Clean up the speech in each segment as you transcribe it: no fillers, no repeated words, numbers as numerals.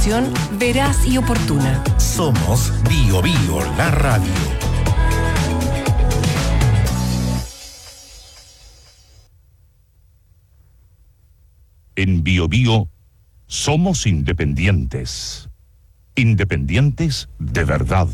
información veraz y oportuna. Somos Bio Bio, la radio. En Bio Bio somos independientes. Independientes de verdad.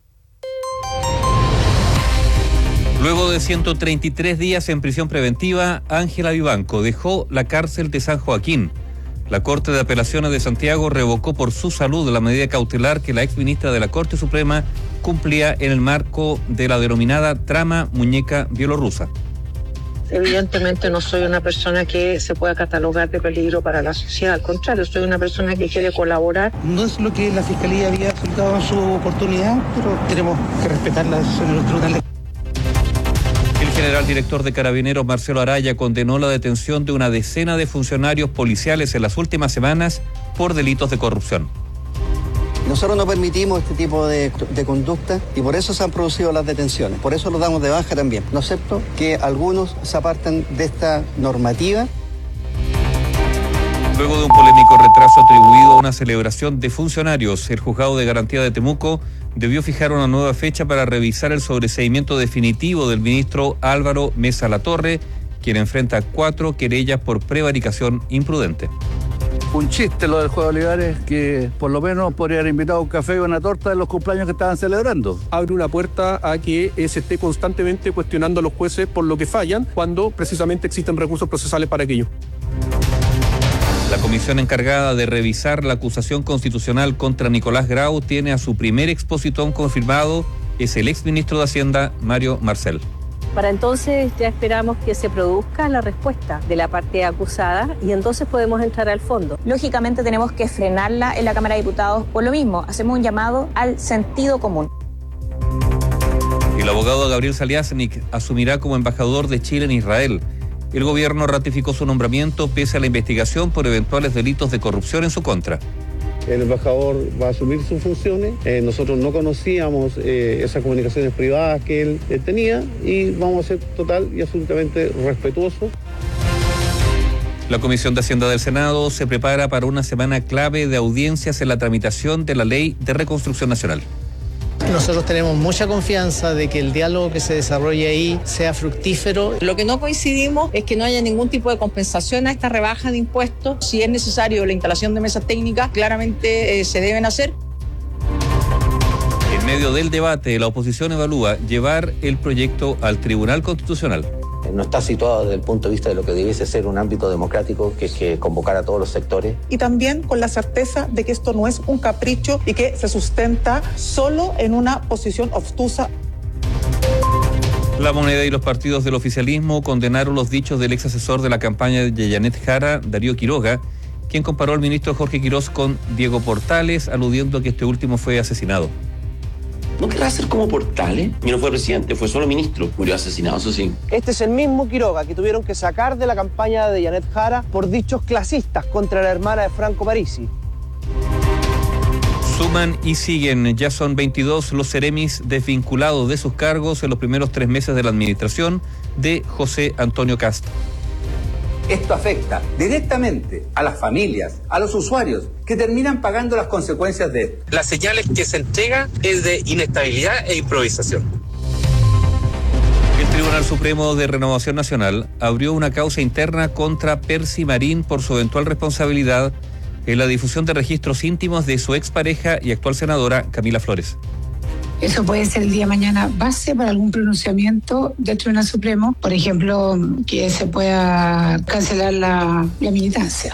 Luego de 133 días en prisión preventiva, Ángela Vivanco dejó la cárcel de San Joaquín. La Corte de Apelaciones de Santiago revocó por su salud la medida cautelar que la exministra de la Corte Suprema cumplía en el marco de la denominada trama muñeca bielorrusa. Evidentemente no soy una persona que se pueda catalogar de peligro para la sociedad, al contrario, soy una persona que quiere colaborar. No es lo que la Fiscalía había solicitado en su oportunidad, pero tenemos que respetarlas en los tribunales. El general director de Carabineros, Marcelo Araya, condenó la detención de una decena de funcionarios policiales en las últimas semanas por delitos de corrupción. Nosotros no permitimos este tipo de conducta y por eso se han producido las detenciones. Por eso lo damos de baja también. No acepto que algunos se aparten de esta normativa. Luego de un polémico retraso atribuido a una celebración de funcionarios, el Juzgado de Garantía de Temuco debió fijar una nueva fecha para revisar el sobreseimiento definitivo del ministro Álvaro Mesa Latorre, quien enfrenta 4 querellas por prevaricación imprudente. Un chiste lo del Juego de Olivares, que por lo menos podría haber invitado un café y una torta en los cumpleaños que estaban celebrando. Abre una puerta a que se esté constantemente cuestionando a los jueces por lo que fallan, cuando precisamente existen recursos procesales para aquello. La comisión encargada de revisar la acusación constitucional contra Nicolás Grau tiene a su primer expositón confirmado, es el exministro de Hacienda, Mario Marcel. Para entonces ya esperamos que se produzca la respuesta de la parte acusada y entonces podemos entrar al fondo. Lógicamente tenemos que frenarla en la Cámara de Diputados. Por lo mismo, hacemos un llamado al sentido común. El abogado Gabriel Saliasnik asumirá como embajador de Chile en Israel. El gobierno ratificó su nombramiento pese a la investigación por eventuales delitos de corrupción en su contra. El embajador va a asumir sus funciones. Nosotros no conocíamos esas comunicaciones privadas que él tenía y vamos a ser total y absolutamente respetuosos. La Comisión de Hacienda del Senado se prepara para una semana clave de audiencias en la tramitación de la Ley de Reconstrucción Nacional. Nosotros tenemos mucha confianza de que el diálogo que se desarrolle ahí sea fructífero. Lo que no coincidimos es que no haya ningún tipo de compensación a esta rebaja de impuestos. Si es necesario la instalación de mesas técnicas, claramente se deben hacer. En medio del debate, la oposición evalúa llevar el proyecto al Tribunal Constitucional. No está situado desde el punto de vista de lo que debiese ser un ámbito democrático, que es que convocar a todos los sectores. Y también con la certeza de que esto no es un capricho y que se sustenta solo en una posición obtusa. La Moneda y los partidos del oficialismo condenaron los dichos del ex asesor de la campaña de Janet Jara, Darío Quiroga, quien comparó al ministro Jorge Quirós con Diego Portales, aludiendo a que este último fue asesinado. ¿No querrá ser como Portales? Y no fue presidente, fue solo ministro. Murió asesinado, eso sí. Este es el mismo Quiroga que tuvieron que sacar de la campaña de Janet Jara por dichos clasistas contra la hermana de Franco Parisi. Suman y siguen, ya son 22 los seremis desvinculados de sus cargos en los primeros 3 meses de la administración de José Antonio Kast. Esto afecta directamente a las familias, a los usuarios, que terminan pagando las consecuencias de esto. Las señales que se entrega es de inestabilidad e improvisación. El Tribunal Supremo de Renovación Nacional abrió una causa interna contra Percy Marín por su eventual responsabilidad en la difusión de registros íntimos de su expareja y actual senadora Camila Flores. Eso puede ser el día de mañana base para algún pronunciamiento del Tribunal Supremo, por ejemplo, que se pueda cancelar la militancia.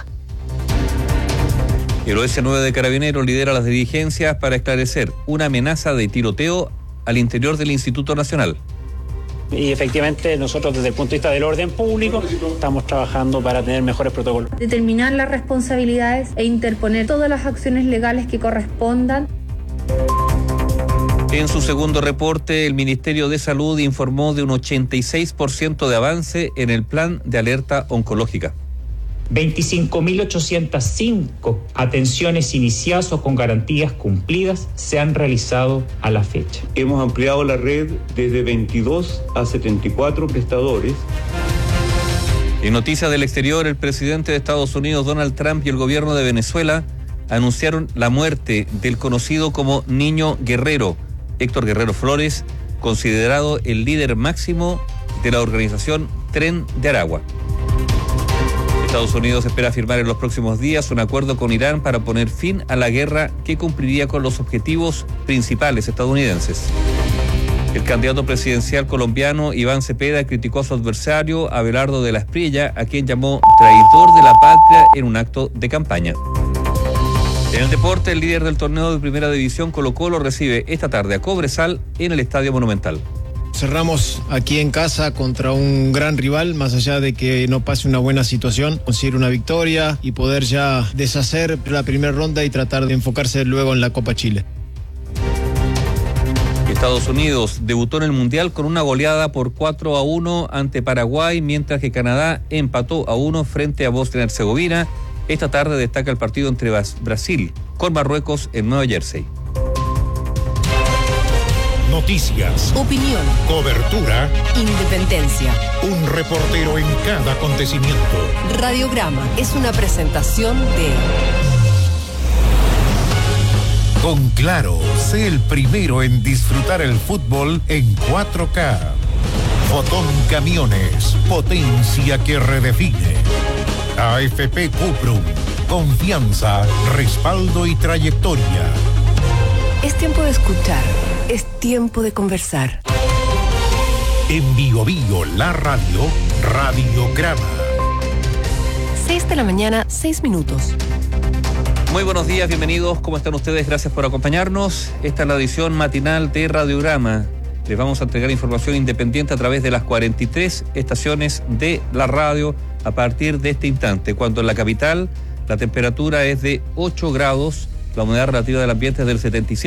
El OS9 de Carabineros lidera las diligencias para esclarecer una amenaza de tiroteo al interior del Instituto Nacional. Y efectivamente nosotros desde el punto de vista del orden público estamos trabajando para tener mejores protocolos. Determinar las responsabilidades e interponer todas las acciones legales que correspondan. En su segundo reporte, el Ministerio de Salud informó de un 86% de avance en el plan de alerta oncológica. 25.805 atenciones iniciadas o con garantías cumplidas se han realizado a la fecha. Hemos ampliado la red desde 22 a 74 prestadores. En noticias del exterior, el presidente de Estados Unidos, Donald Trump, y el gobierno de Venezuela anunciaron la muerte del conocido como Niño Guerrero, Héctor Guerrero Flores, considerado el líder máximo de la organización Tren de Aragua. Estados Unidos espera firmar en los próximos días un acuerdo con Irán para poner fin a la guerra que cumpliría con los objetivos principales estadounidenses. El candidato presidencial colombiano Iván Cepeda criticó a su adversario Abelardo de la Espriella, a quien llamó traidor de la patria en un acto de campaña. En el deporte, el líder del torneo de Primera División, Colo-Colo, recibe esta tarde a Cobresal en el Estadio Monumental. Cerramos aquí en casa contra un gran rival, más allá de que no pase una buena situación, conseguir una victoria y poder ya deshacer la primera ronda y tratar de enfocarse luego en la Copa Chile. Estados Unidos debutó en el Mundial con una goleada por 4-1 ante Paraguay, mientras que Canadá empató a 1 frente a Bosnia-Herzegovina. Esta tarde destaca el partido entre Brasil con Marruecos en Nueva Jersey. Noticias, opinión, cobertura, independencia. Un reportero en cada acontecimiento. Radiograma es una presentación de... Con Claro, sé el primero en disfrutar el fútbol en 4K. Fotón Camiones, potencia que redefine. AFP Cuprum, confianza, respaldo y trayectoria. Es tiempo de escuchar, es tiempo de conversar. En Bio Bio, la radio, Radiograma. 6 de la mañana, 6 minutos. Muy buenos días, bienvenidos, ¿cómo están ustedes? Gracias por acompañarnos. Esta es la edición matinal de Radiograma. Les vamos a entregar información independiente a través de las 43 estaciones de la radio a partir de este instante, cuando en la capital la temperatura es de 8 grados, la humedad relativa del ambiente es del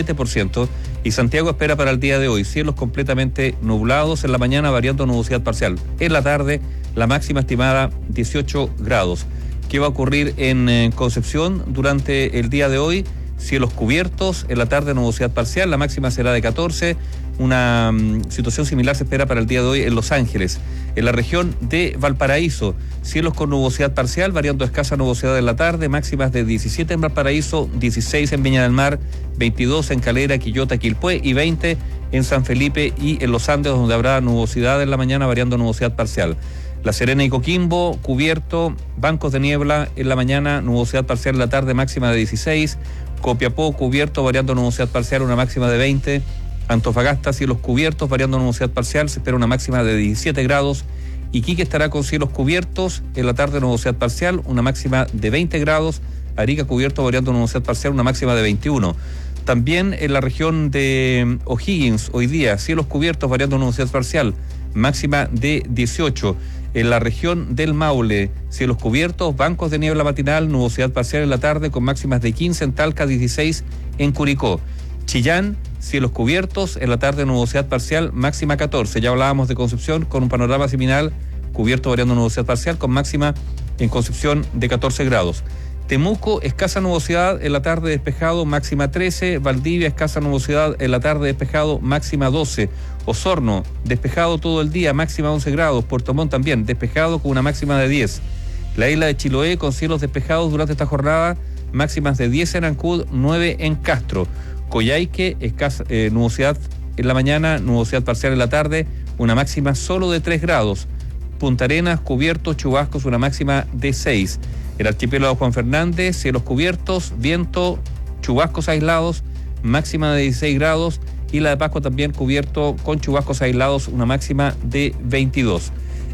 77% y Santiago espera para el día de hoy cielos completamente nublados en la mañana, variando nubosidad parcial. En la tarde, la máxima estimada 18 grados. ¿Qué va a ocurrir en Concepción durante el día de hoy? Cielos cubiertos, en la tarde nubosidad parcial, la máxima será de 14. Una situación similar se espera para el día de hoy en Los Ángeles. En la región de Valparaíso, cielos con nubosidad parcial, variando escasa nubosidad en la tarde, máximas de 17 en Valparaíso, 16 en Viña del Mar, 22 en Calera, Quillota, Quilpué y 20 en San Felipe y en Los Andes, donde habrá nubosidad en la mañana, variando nubosidad parcial. La Serena y Coquimbo, cubierto, bancos de niebla en la mañana, nubosidad parcial en la tarde, máxima de 16. Copiapó, cubierto, variando nubosidad parcial, una máxima de 20. Antofagasta, cielos cubiertos, variando nubosidad parcial, se espera una máxima de 17 grados. Iquique estará con cielos cubiertos, en la tarde nubosidad parcial, una máxima de 20 grados. Arica, cubierto, variando nubosidad parcial, una máxima de 21. También en la región de O'Higgins, hoy día, cielos cubiertos, variando nubosidad parcial, máxima de 18. En la región del Maule, cielos cubiertos, bancos de niebla matinal, nubosidad parcial en la tarde con máximas de 15 en Talca, 16 en Curicó. Chillán, cielos cubiertos, en la tarde nubosidad parcial, máxima 14. Ya hablábamos de Concepción con un panorama similar, cubierto variando nubosidad parcial con máxima en Concepción de 14 grados. Temuco, escasa nubosidad, en la tarde despejado, máxima 13. Valdivia, escasa nubosidad, en la tarde despejado, máxima 12. Osorno, despejado todo el día, máxima 11 grados. Puerto Montt también, despejado con una máxima de 10. La isla de Chiloé, con cielos despejados durante esta jornada, máximas de 10 en Ancud, 9 en Castro. Coyhaique, escasa nubosidad en la mañana, nubosidad parcial en la tarde, una máxima solo de 3 grados. Punta Arenas, cubierto, chubascos, una máxima de 6. El archipiélago Juan Fernández, cielos cubiertos, viento, chubascos aislados, máxima de 16 grados. Y la de Pascua también cubierto con chubascos aislados, una máxima de 22.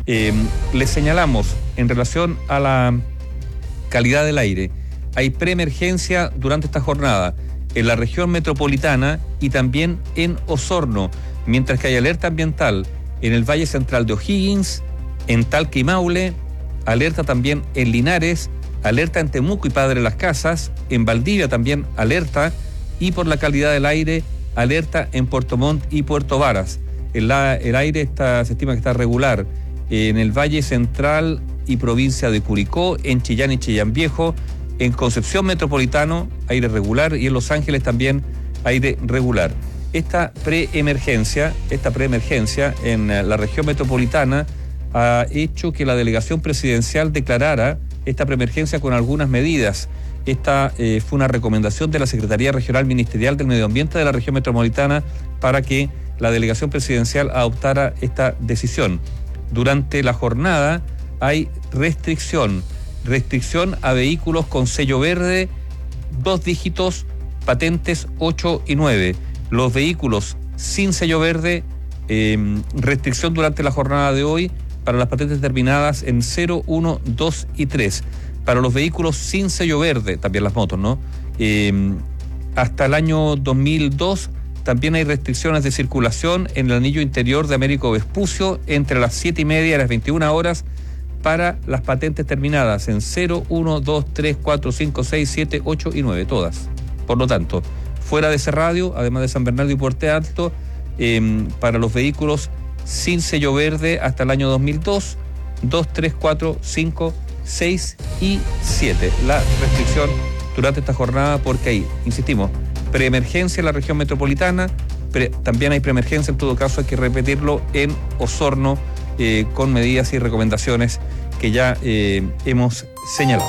Les señalamos, en relación a la calidad del aire, hay preemergencia durante esta jornada en la región metropolitana y también en Osorno, mientras que hay alerta ambiental en el Valle Central de O'Higgins, en Talca y Maule, alerta también en Linares, alerta en Temuco y Padre Las Casas, en Valdivia también alerta, y por la calidad del aire, alerta en Puerto Montt y Puerto Varas. El aire se estima que está regular en el Valle Central y provincia de Curicó, en Chillán y Chillán Viejo, en Concepción Metropolitano, aire regular, y en Los Ángeles también aire regular. Esta preemergencia en la región metropolitana ha hecho que la delegación presidencial declarara esta preemergencia con algunas medidas. Esta fue una recomendación de la Secretaría Regional Ministerial del Medio Ambiente de la región metropolitana para que la delegación presidencial adoptara esta decisión. Durante la jornada hay restricción a vehículos con sello verde, 2 dígitos, patentes 8 y 9. Los vehículos sin sello verde, restricción durante la jornada de hoy para las patentes terminadas en 0, 1, 2 y 3. Para los vehículos sin sello verde, también las motos, ¿no? Hasta el año 2002 también hay restricciones de circulación en el anillo interior de Américo Vespucio entre las 7:30 y las 21 horas para las patentes terminadas en 0, 1, 2, 3, 4, 5, 6, 7, 8 y 9, todas. Por lo tanto, fuera de ese radio, además de San Bernardo y Puente Alto, para los vehículos sin sello verde hasta el año 2002, 2, 3, 4, 5, 6 y 7. La restricción durante esta jornada porque hay, insistimos, preemergencia en la región metropolitana, también hay preemergencia, en todo caso hay que repetirlo, en Osorno, con medidas y recomendaciones que ya hemos señalado.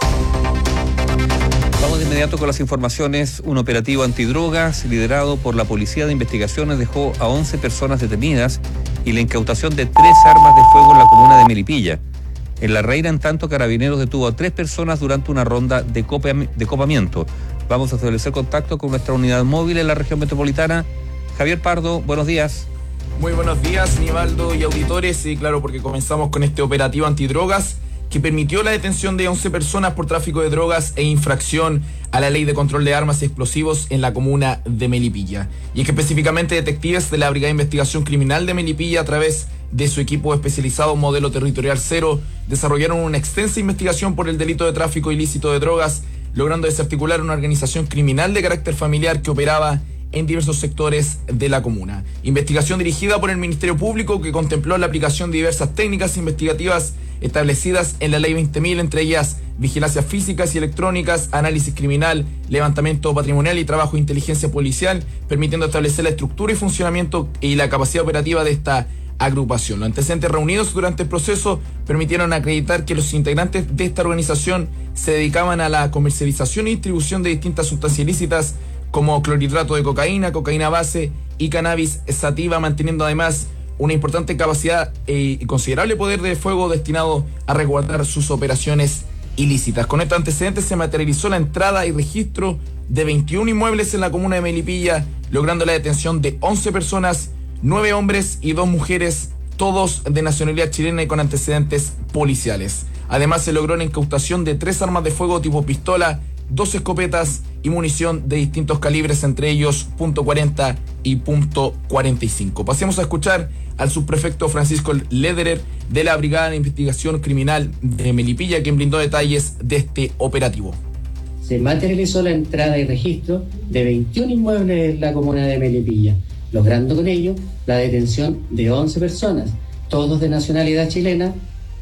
Vamos de inmediato con las informaciones. Un operativo antidrogas liderado por la Policía de Investigaciones dejó a 11 personas detenidas y la incautación de 3 armas de fuego en la comuna de Melipilla. En La Reina, en tanto, Carabineros detuvo a 3 personas durante una ronda de copamiento. Vamos a establecer contacto con nuestra unidad móvil en la región metropolitana. Javier Pardo, buenos días. Muy buenos días, Nivaldo y auditores. Y claro, porque comenzamos con este operativo antidrogas que permitió la detención de 11 personas por tráfico de drogas e infracción a la Ley de Control de Armas y Explosivos en la comuna de Melipilla. Y es que específicamente detectives de la Brigada de Investigación Criminal de Melipilla, a través de su equipo especializado Modelo Territorial 0, desarrollaron una extensa investigación por el delito de tráfico ilícito de drogas, logrando desarticular una organización criminal de carácter familiar que operaba en diversos sectores de la comuna. Investigación dirigida por el Ministerio Público que contempló la aplicación de diversas técnicas investigativas establecidas en la Ley 20.000, entre ellas vigilancias físicas y electrónicas, análisis criminal, levantamiento patrimonial y trabajo de inteligencia policial, permitiendo establecer la estructura y funcionamiento y la capacidad operativa de esta agrupación. Los antecedentes reunidos durante el proceso permitieron acreditar que los integrantes de esta organización se dedicaban a la comercialización y distribución de distintas sustancias ilícitas como clorhidrato de cocaína, cocaína base y cannabis sativa, manteniendo además una importante capacidad y considerable poder de fuego destinado a resguardar sus operaciones ilícitas. Con estos antecedentes se materializó la entrada y registro de 21 inmuebles en la comuna de Melipilla, logrando la detención de 11 personas, 9 hombres y 2 mujeres, todos de nacionalidad chilena y con antecedentes policiales. Además se logró la incautación de 3 armas de fuego tipo pistola, 2 escopetas y munición de distintos calibres, entre ellos .40 y .45. Pasemos a escuchar al subprefecto Francisco Lederer de la Brigada de Investigación Criminal de Melipilla, quien brindó detalles de este operativo. Se materializó la entrada y registro de 21 inmuebles en la comuna de Melipilla, logrando con ello la detención de 11 personas, todos de nacionalidad chilena.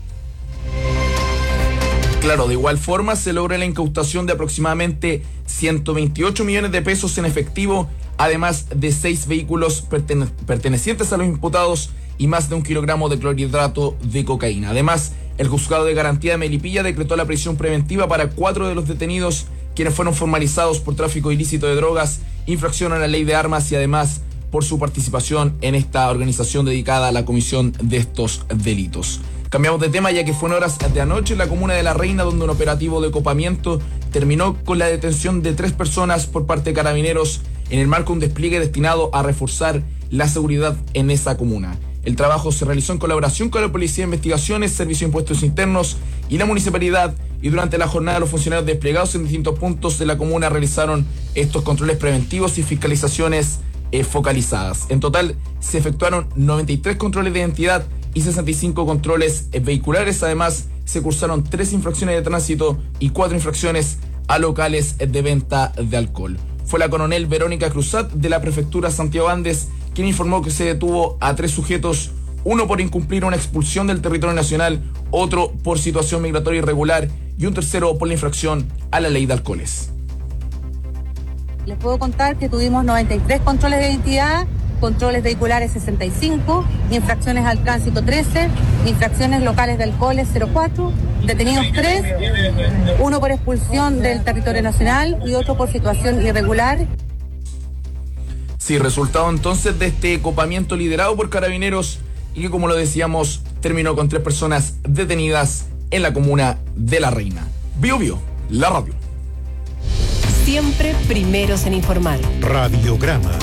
Claro, de igual forma se logra la incautación de aproximadamente 128 millones de pesos en efectivo, además de 6 vehículos pertenecientes a los imputados y más de 1 kilogramo de clorhidrato de cocaína. Además, el Juzgado de Garantía de Melipilla decretó la prisión preventiva para 4 de los detenidos, quienes fueron formalizados por tráfico ilícito de drogas, infracción a la ley de armas y además por su participación en esta organización dedicada a la comisión de estos delitos. Cambiamos de tema, ya que fue en horas de anoche en la comuna de La Reina, donde un operativo de copamiento terminó con la detención de 3 personas por parte de Carabineros en el marco de un despliegue destinado a reforzar la seguridad en esa comuna. El trabajo se realizó en colaboración con la Policía de Investigaciones, Servicio de Impuestos Internos y la Municipalidad, y durante la jornada los funcionarios desplegados en distintos puntos de la comuna realizaron estos controles preventivos y fiscalizaciones focalizadas. En total se efectuaron 93 controles de identidad y 65 controles vehiculares. Además, se cursaron 3 infracciones de tránsito y 4 infracciones a locales de venta de alcohol. Fue la coronel Verónica Cruzat de la Prefectura Santiago Andes quien informó que se detuvo a 3 sujetos, uno por incumplir una expulsión del territorio nacional, otro por situación migratoria irregular y un tercero por la infracción a la ley de alcoholes. Les puedo contar que tuvimos 93 controles de identidad controles vehiculares 65, infracciones al tránsito 13, infracciones locales de alcoholes 04, detenidos 3, uno por expulsión del territorio nacional y otro por situación irregular. Sí, resultado entonces de este copamiento liderado por Carabineros y que, como lo decíamos, terminó con 3 personas detenidas en la comuna de La Reina. Bio Bio, la radio. Siempre primeros en informar. Radiograma.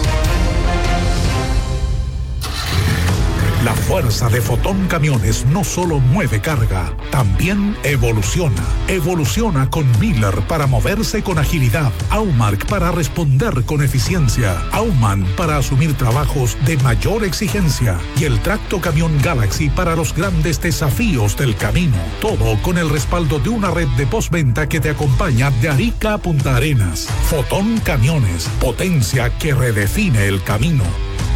La fuerza de Fotón Camiones no solo mueve carga, también evoluciona. Evoluciona con Miller para moverse con agilidad, Aumark para responder con eficiencia, Auman para asumir trabajos de mayor exigencia y el Tracto Camión Galaxy para los grandes desafíos del camino. Todo con el respaldo de una red de postventa que te acompaña de Arica a Punta Arenas. Fotón Camiones, potencia que redefine el camino.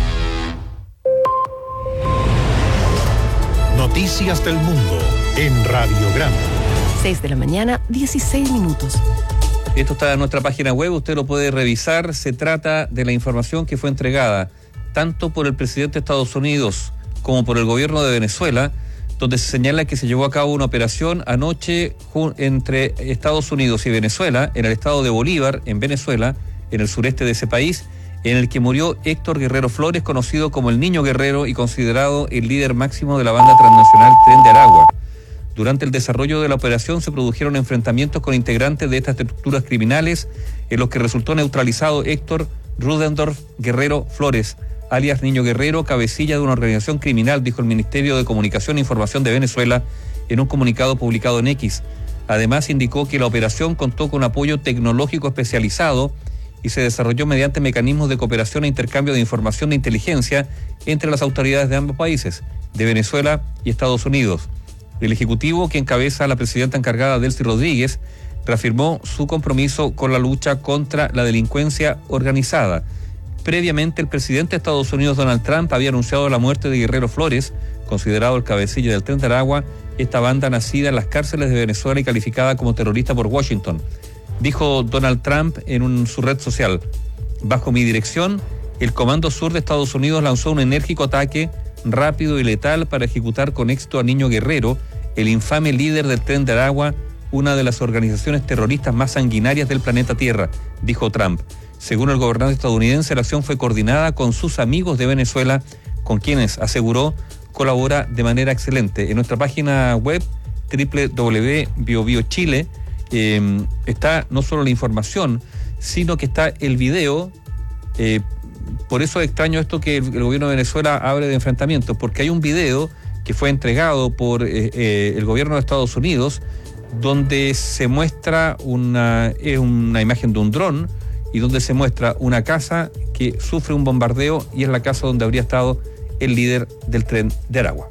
Noticias del mundo en Radiograma. 6 de la mañana, 16 minutos. Esto está en nuestra página web, usted lo puede revisar. Se trata de la información que fue entregada tanto por el presidente de Estados Unidos como por el gobierno de Venezuela, donde se señala que se llevó a cabo una operación anoche entre Estados Unidos y Venezuela, en el estado de Bolívar, en Venezuela, en el sureste de ese país, en el que murió Héctor Guerrero Flores, conocido como el Niño Guerrero y considerado el líder máximo de la banda transnacional Tren de Aragua. Durante el desarrollo de la operación se produjeron enfrentamientos con integrantes de estas estructuras criminales, en los que resultó neutralizado Héctor Rudendorf Guerrero Flores, alias Niño Guerrero, cabecilla de una organización criminal, dijo el Ministerio de Comunicación e Información de Venezuela en un comunicado publicado en X. Además, indicó que la operación contó con apoyo tecnológico especializado y se desarrolló mediante mecanismos de cooperación e intercambio de información de inteligencia entre las autoridades de ambos países, de Venezuela y Estados Unidos. El Ejecutivo, que encabeza la presidenta encargada Delcy Rodríguez, reafirmó su compromiso con la lucha contra la delincuencia organizada. Previamente, el presidente de Estados Unidos, Donald Trump, había anunciado la muerte de Guerrero Flores, considerado el cabecilla del Tren de Aragua, esta banda nacida en las cárceles de Venezuela y calificada como terrorista por Washington. Dijo Donald Trump en su red social: bajo mi dirección, el Comando Sur de Estados Unidos lanzó un enérgico ataque rápido y letal para ejecutar con éxito a Niño Guerrero, el infame líder del Tren de Aragua, una de las organizaciones terroristas más sanguinarias del planeta Tierra, dijo Trump. Según el gobernante estadounidense, la acción fue coordinada con sus amigos de Venezuela, con quienes, aseguró, colabora de manera excelente. En nuestra página web, www.biobiochile, está no solo la información, sino que está el video. Por eso es extraño esto que el gobierno de Venezuela hable de enfrentamientos, porque hay un video que fue entregado por el gobierno de Estados Unidos, donde se muestra una imagen de un dron y donde se muestra una casa que sufre un bombardeo, y es la casa donde habría estado el líder del Tren de Aragua.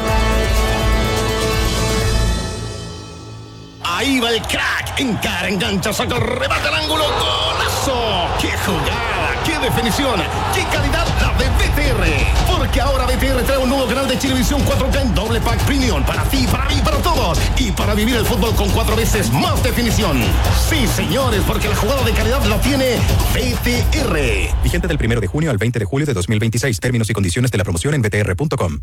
Ahí va el crack, encara, engancha, saca, remata el ángulo, golazo. ¡Qué jugada! ¡Qué definición! ¡Qué calidad la de BTR! Porque ahora BTR trae un nuevo canal de Chilevisión 4K en doble pack premium para ti, para mí, para todos, y para vivir el fútbol con 4 veces más definición. Sí, señores, porque la jugada de calidad la tiene BTR. Vigente del 1 de junio al 20 de julio de 2026. Términos y condiciones de la promoción en btr.com.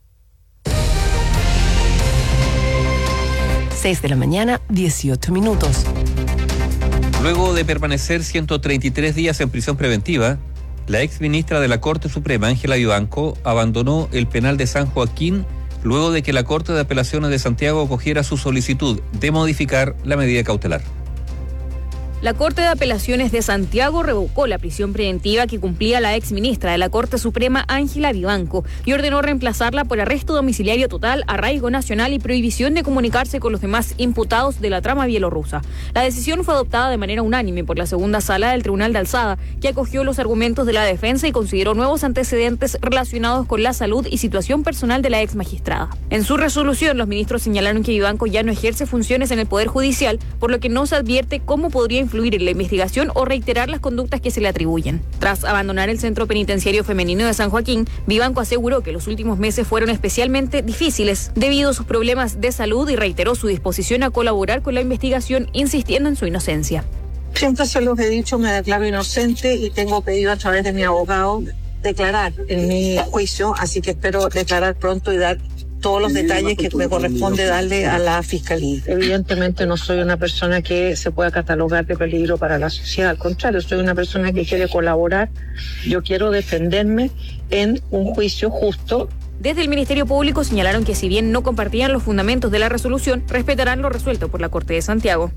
6 de la mañana, 18 minutos. Luego de permanecer 133 días en prisión preventiva, la ex ministra de la Corte Suprema, Ángela Vivanco, abandonó el penal de San Joaquín luego de que la Corte de Apelaciones de Santiago acogiera su solicitud de modificar la medida cautelar. La Corte de Apelaciones de Santiago revocó la prisión preventiva que cumplía la exministra de la Corte Suprema, Ángela Vivanco, y ordenó reemplazarla por arresto domiciliario total, arraigo nacional y prohibición de comunicarse con los demás imputados de la trama bielorrusa. La decisión fue adoptada de manera unánime por la segunda sala del Tribunal de Alzada, que acogió los argumentos de la defensa y consideró nuevos antecedentes relacionados con la salud y situación personal de la ex magistrada. En su resolución, los ministros señalaron que Vivanco ya no ejerce funciones en el Poder Judicial, por lo que no se advierte cómo podría influir en la investigación o reiterar las conductas que se le atribuyen. Tras abandonar el Centro Penitenciario Femenino de San Joaquín, Vivanco aseguró que los últimos meses fueron especialmente difíciles debido a sus problemas de salud y reiteró su disposición a colaborar con la investigación, insistiendo en su inocencia. Siempre se los he dicho, me declaro inocente y tengo pedido a través de mi abogado declarar en mi juicio, así que espero declarar pronto y dar todos los detalles que me corresponde darle a la Fiscalía. Evidentemente no soy una persona que se pueda catalogar de peligro para la sociedad, al contrario, soy una persona que quiere colaborar, yo quiero defenderme en un juicio justo. Desde el Ministerio Público señalaron que si bien no compartían los fundamentos de la resolución, respetarán lo resuelto por la Corte de Santiago.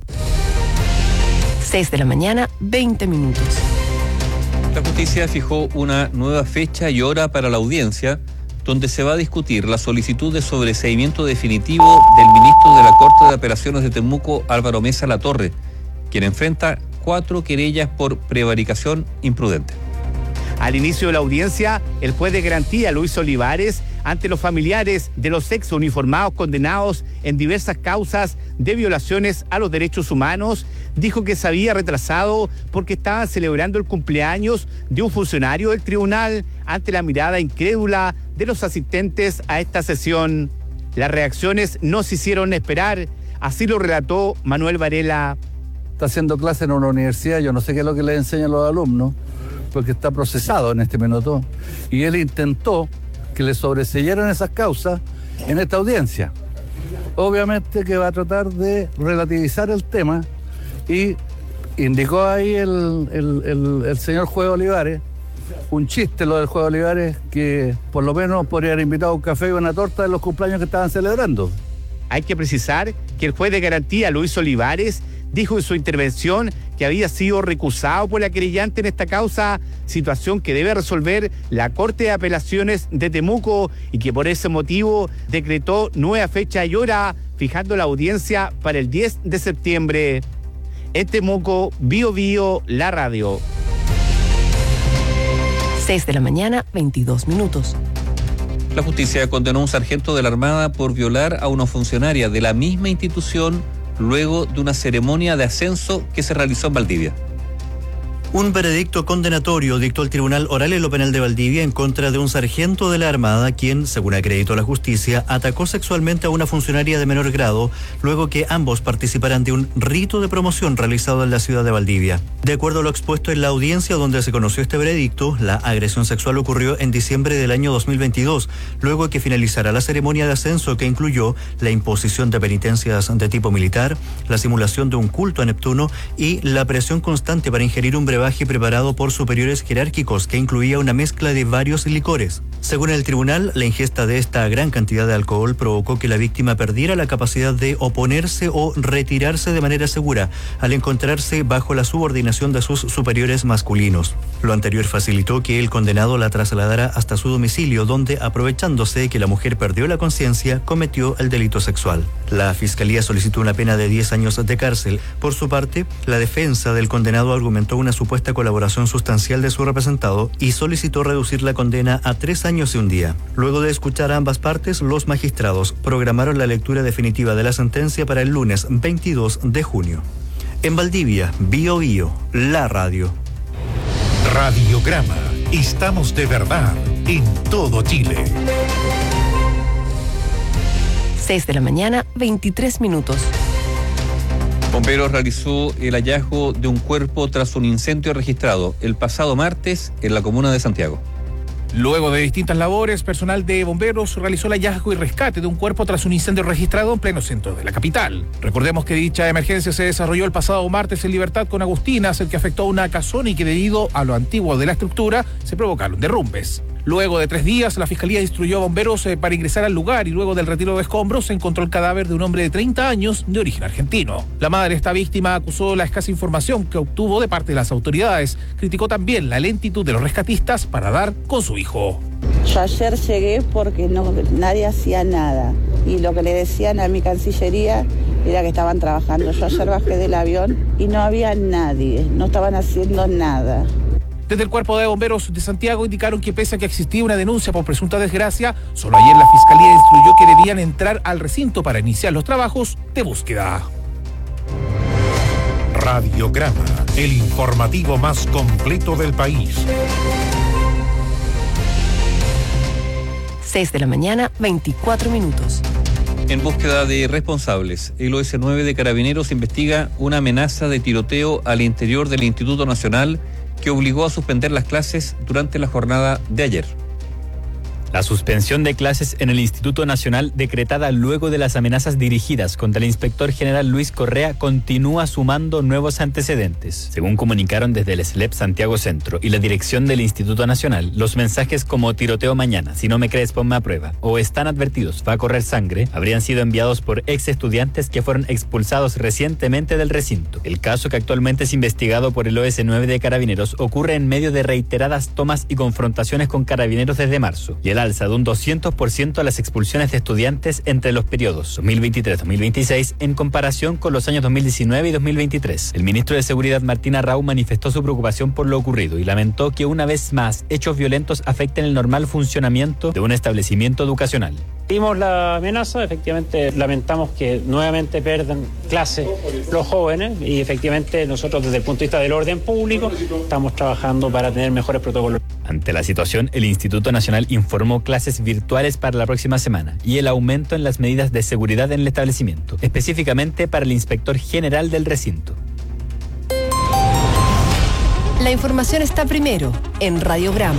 6 de la mañana, 20 minutos. La justicia fijó una nueva fecha y hora para la audiencia, donde se va a discutir la solicitud de sobreseimiento definitivo del ministro de la Corte de Apelaciones de Temuco, Álvaro Mesa Latorre, quien enfrenta 4 querellas por prevaricación imprudente. Al inicio de la audiencia, el juez de garantía, Luis Olivares, ante los familiares de los ex uniformados condenados en diversas causas de violaciones a los derechos humanos, dijo que se había retrasado porque estaban celebrando el cumpleaños de un funcionario del tribunal ante la mirada incrédula de los asistentes a esta sesión. Las reacciones no se hicieron esperar, así lo relató Manuel Varela. Está haciendo clase en una universidad, yo no sé qué es lo que le enseñan los alumnos, porque está procesado en este minuto, y él intentó que le sobreseyeran esas causas en esta audiencia. Obviamente que va a tratar de relativizar el tema, y indicó ahí el señor juez Olivares, un chiste lo del juez Olivares, que por lo menos podría haber invitado un café y una torta de los cumpleaños que estaban celebrando. Hay que precisar que el juez de garantía, Luis Olivares, dijo en su intervención que había sido recusado por la querellante en esta causa, situación que debe resolver la Corte de Apelaciones de Temuco y que por ese motivo decretó nueva fecha y hora, fijando la audiencia para el 10 de septiembre. En Temuco, Bio Bio, la radio. 6 de la mañana, 22 minutos. La justicia condenó a un sargento de la Armada por violar a una funcionaria de la misma institución luego de una ceremonia de ascenso que se realizó en Valdivia. Un veredicto condenatorio dictó el Tribunal Oral en lo Penal de Valdivia en contra de un sargento de la Armada quien, según acreditó la justicia, atacó sexualmente a una funcionaria de menor grado luego que ambos participaran de un rito de promoción realizado en la ciudad de Valdivia. De acuerdo a lo expuesto en la audiencia donde se conoció este veredicto, la agresión sexual ocurrió en diciembre del año 2022, luego de que finalizara la ceremonia de ascenso que incluyó la imposición de penitencias de tipo militar, la simulación de un culto a Neptuno y la presión constante para ingerir un brebaje preparado por superiores jerárquicos que incluía una mezcla de varios licores. Según el tribunal, la ingesta de esta gran cantidad de alcohol provocó que la víctima perdiera la capacidad de oponerse o retirarse de manera segura al encontrarse bajo la subordinación de sus superiores masculinos. Lo anterior facilitó que el condenado la trasladara hasta su domicilio, donde, aprovechándose de que la mujer perdió la conciencia, cometió el delito sexual. La Fiscalía solicitó una pena de 10 años de cárcel. Por su parte, la defensa del condenado argumentó una supuesta colaboración sustancial de su representado y solicitó reducir la condena a 3 años y un día. Luego de escuchar a ambas partes, los magistrados programaron la lectura definitiva de la sentencia para el lunes 22 de junio. En Valdivia, Bio Bio, la radio. Radiograma. Estamos de verdad en todo Chile. 6 de la mañana, 23 minutos. Bomberos realizó el hallazgo de un cuerpo tras un incendio registrado el pasado martes en la comuna de Santiago. Luego de distintas labores, personal de bomberos realizó el hallazgo y rescate de un cuerpo tras un incendio registrado en pleno centro de la capital. Recordemos que dicha emergencia se desarrolló el pasado martes en Libertad con Agustinas, el que afectó a una casona y que debido a lo antiguo de la estructura se provocaron derrumbes. Luego de 3 días, la Fiscalía instruyó a bomberos para ingresar al lugar y luego del retiro de escombros se encontró el cadáver de un hombre de 30 años de origen argentino. La madre de esta víctima acusó la escasa información que obtuvo de parte de las autoridades. Criticó también la lentitud de los rescatistas para dar con su hijo. Yo ayer llegué porque nadie hacía nada y lo que le decían a mi Cancillería era que estaban trabajando. Yo ayer bajé del avión y no había nadie, no estaban haciendo nada. Desde el Cuerpo de Bomberos de Santiago indicaron que pese a que existía una denuncia por presunta desgracia, solo ayer la Fiscalía instruyó que debían entrar al recinto para iniciar los trabajos de búsqueda. Radiograma, el informativo más completo del país. 6 de la mañana, 24 minutos. En búsqueda de responsables, el OS9 de Carabineros investiga una amenaza de tiroteo al interior del Instituto Nacional que obligó a suspender las clases durante la jornada de ayer. La suspensión de clases en el Instituto Nacional, decretada luego de las amenazas dirigidas contra el inspector general Luis Correa, continúa sumando nuevos antecedentes. Según comunicaron desde el SLEP Santiago Centro y la dirección del Instituto Nacional, los mensajes como tiroteo mañana, si no me crees ponme a prueba, o están advertidos, va a correr sangre, habrían sido enviados por ex estudiantes que fueron expulsados recientemente del recinto. El caso, que actualmente es investigado por el OS9 de Carabineros, ocurre en medio de reiteradas tomas y confrontaciones con carabineros desde marzo, y el alza de un 200% a las expulsiones de estudiantes entre los periodos 2023-2026 en comparación con los años 2019 y 2023. El ministro de Seguridad, Martín Arrau, manifestó su preocupación por lo ocurrido y lamentó que una vez más hechos violentos afecten el normal funcionamiento de un establecimiento educacional. Vimos la amenaza, efectivamente lamentamos que nuevamente pierdan clases los jóvenes y efectivamente nosotros desde el punto de vista del orden público estamos trabajando para tener mejores protocolos. Ante la situación, el Instituto Nacional informó clases virtuales para la próxima semana y el aumento en las medidas de seguridad en el establecimiento, específicamente para el inspector general del recinto. La información está primero en Radiograma.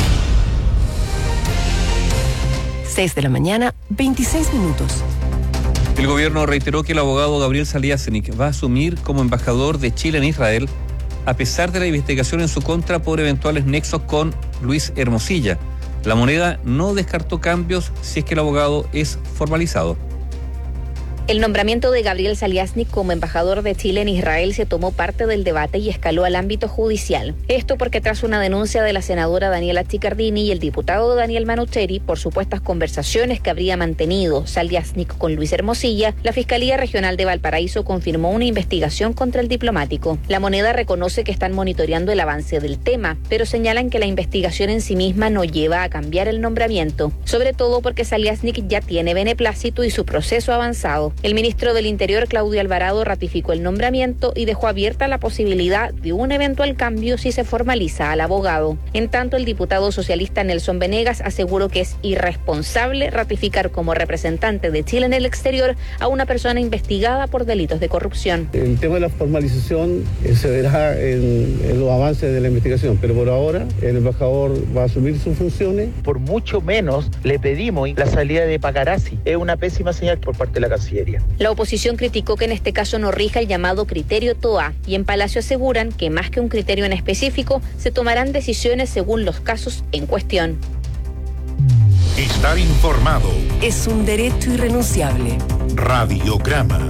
6 de la mañana, 26 minutos. El gobierno reiteró que el abogado Gabriel Saliasnik va a asumir como embajador de Chile en Israel, a pesar de la investigación en su contra por eventuales nexos con Luis Hermosilla. La Moneda no descartó cambios si es que el abogado es formalizado. El nombramiento de Gabriel Saliasnik como embajador de Chile en Israel se tomó parte del debate y escaló al ámbito judicial. Esto porque tras una denuncia de la senadora Daniela Chiccardini y el diputado Daniel Manucheri por supuestas conversaciones que habría mantenido Saliasnik con Luis Hermosilla, la Fiscalía Regional de Valparaíso confirmó una investigación contra el diplomático. La Moneda reconoce que están monitoreando el avance del tema, pero señalan que la investigación en sí misma no lleva a cambiar el nombramiento, sobre todo porque Saliasnik ya tiene beneplácito y su proceso avanzado. El ministro del Interior, Claudio Alvarado, ratificó el nombramiento y dejó abierta la posibilidad de un eventual cambio si se formaliza al abogado. En tanto, el diputado socialista Nelson Venegas aseguró que es irresponsable ratificar como representante de Chile en el exterior a una persona investigada por delitos de corrupción. El tema de la formalización se verá en los avances de la investigación, pero por ahora el embajador va a asumir sus funciones. Por mucho menos le pedimos la salida de Pacarazzi. Es una pésima señal por parte de la Cancillería. La oposición criticó que en este caso no rija el llamado criterio TOA y en Palacio aseguran que más que un criterio en específico, se tomarán decisiones según los casos en cuestión. Estar informado es un derecho irrenunciable. Radiograma.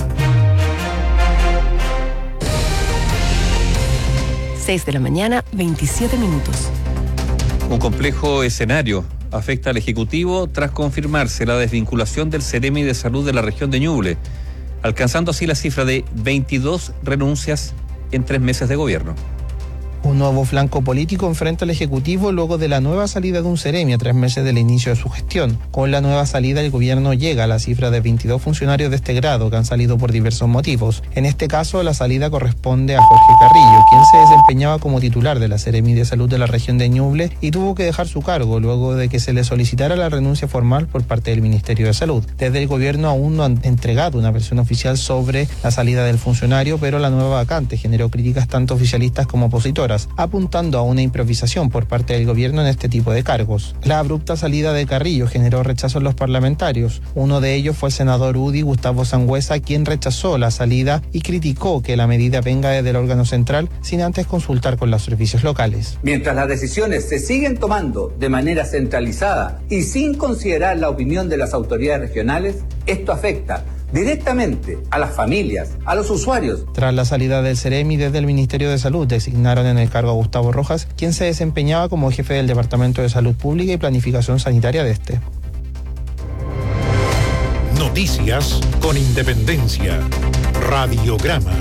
6 de la mañana, 27 minutos. Un complejo escenario afecta al Ejecutivo tras confirmarse la desvinculación del Ceremi de Salud de la región de Ñuble, alcanzando así la cifra de 22 renuncias en 3 meses de gobierno. Un nuevo flanco político enfrenta al Ejecutivo luego de la nueva salida de un Ceremi a 3 meses del inicio de su gestión. Con la nueva salida, el gobierno llega a la cifra de 22 funcionarios de este grado que han salido por diversos motivos. En este caso, la salida corresponde a Jorge Carrillo, quien se desempeñaba como titular de la Ceremi de Salud de la región de Ñuble y tuvo que dejar su cargo luego de que se le solicitara la renuncia formal por parte del Ministerio de Salud. Desde el gobierno aún no han entregado una versión oficial sobre la salida del funcionario, pero la nueva vacante generó críticas tanto oficialistas como opositoras, apuntando a una improvisación por parte del gobierno en este tipo de cargos. La abrupta salida de Carrillo generó rechazo en los parlamentarios. Uno de ellos fue el senador UDI, Gustavo Sangüesa, quien rechazó la salida y criticó que la medida venga desde el órgano central sin antes consultar con los servicios locales. Mientras las decisiones se siguen tomando de manera centralizada y sin considerar la opinión de las autoridades regionales, esto afecta directamente a las familias, a los usuarios. Tras la salida del Ceremi, desde el Ministerio de Salud designaron en el cargo a Gustavo Rojas, quien se desempeñaba como jefe del Departamento de Salud Pública y Planificación Sanitaria de este. Noticias con independencia. Radiograma.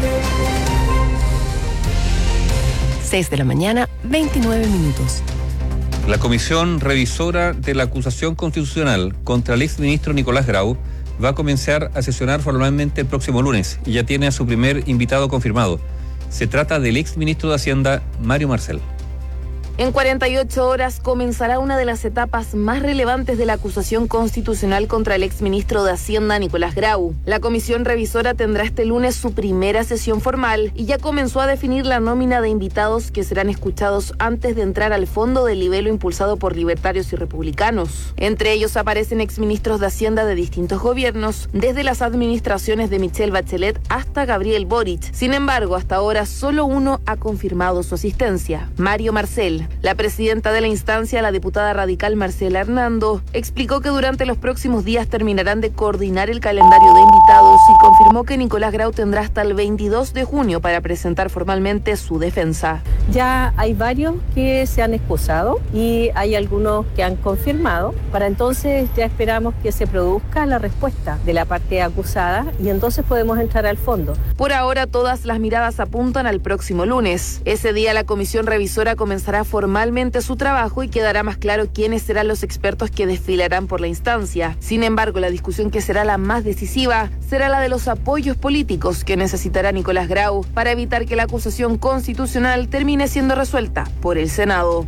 6 de la mañana, 29 minutos. La Comisión Revisora de la Acusación Constitucional contra el exministro Nicolás Grau va a comenzar a sesionar formalmente el próximo lunes y ya tiene a su primer invitado confirmado. Se trata del exministro de Hacienda, Mario Marcel. En 48 horas comenzará una de las etapas más relevantes de la acusación constitucional contra el exministro de Hacienda, Nicolás Grau. La comisión revisora tendrá este lunes su primera sesión formal y ya comenzó a definir la nómina de invitados que serán escuchados antes de entrar al fondo del libelo impulsado por libertarios y republicanos. Entre ellos aparecen exministros de Hacienda de distintos gobiernos, desde las administraciones de Michelle Bachelet hasta Gabriel Boric. Sin embargo, hasta ahora solo uno ha confirmado su asistencia, Mario Marcel. La presidenta de la instancia, la diputada radical Marcela Hernando, explicó que durante los próximos días terminarán de coordinar el calendario de invitados y confirmó que Nicolás Grau tendrá hasta el 22 de junio para presentar formalmente su defensa. Ya hay varios que se han excusado y hay algunos que han confirmado. Para entonces ya esperamos que se produzca la respuesta de la parte acusada y entonces podemos entrar al fondo. Por ahora todas las miradas apuntan al próximo lunes. Ese día la comisión revisora comenzará formalmente su trabajo y quedará más claro quiénes serán los expertos que desfilarán por la instancia. Sin embargo, la discusión que será la más decisiva será la de los apoyos políticos que necesitará Nicolás Grau para evitar que la acusación constitucional termine siendo resuelta por el Senado.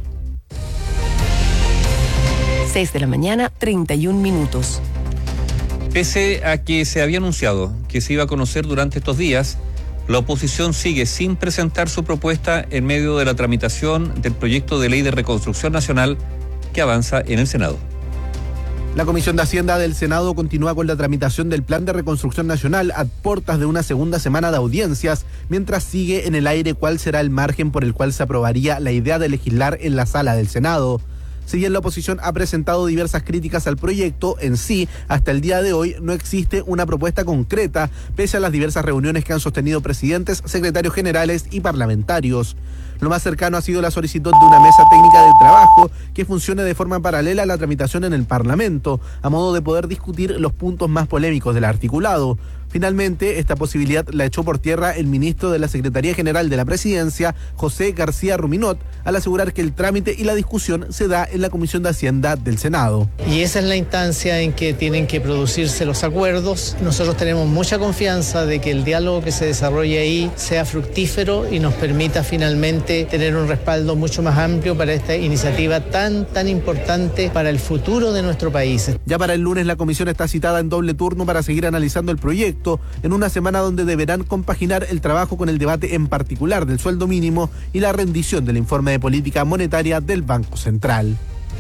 6 de la mañana, 31 minutos. Pese a que se había anunciado que se iba a conocer durante estos días, la oposición sigue sin presentar su propuesta en medio de la tramitación del proyecto de ley de reconstrucción nacional que avanza en el Senado. La Comisión de Hacienda del Senado continúa con la tramitación del Plan de Reconstrucción Nacional a puertas de una segunda semana de audiencias, mientras sigue en el aire cuál será el margen por el cual se aprobaría la idea de legislar en la sala del Senado. Si bien la oposición ha presentado diversas críticas al proyecto, en sí, hasta el día de hoy no existe una propuesta concreta, pese a las diversas reuniones que han sostenido presidentes, secretarios generales y parlamentarios. Lo más cercano ha sido la solicitud de una mesa técnica de trabajo que funcione de forma paralela a la tramitación en el Parlamento, a modo de poder discutir los puntos más polémicos del articulado. Finalmente, esta posibilidad la echó por tierra el ministro de la Secretaría General de la Presidencia, José García Ruminot, al asegurar que el trámite y la discusión se da en la Comisión de Hacienda del Senado. Y esa es la instancia en que tienen que producirse los acuerdos. Nosotros tenemos mucha confianza de que el diálogo que se desarrolle ahí sea fructífero y nos permita finalmente tener un respaldo mucho más amplio para esta iniciativa tan importante para el futuro de nuestro país. Ya para el lunes la comisión está citada en doble turno para seguir analizando el proyecto, en una semana donde deberán compaginar el trabajo con el debate en particular del sueldo mínimo y la rendición del informe de política monetaria del Banco Central.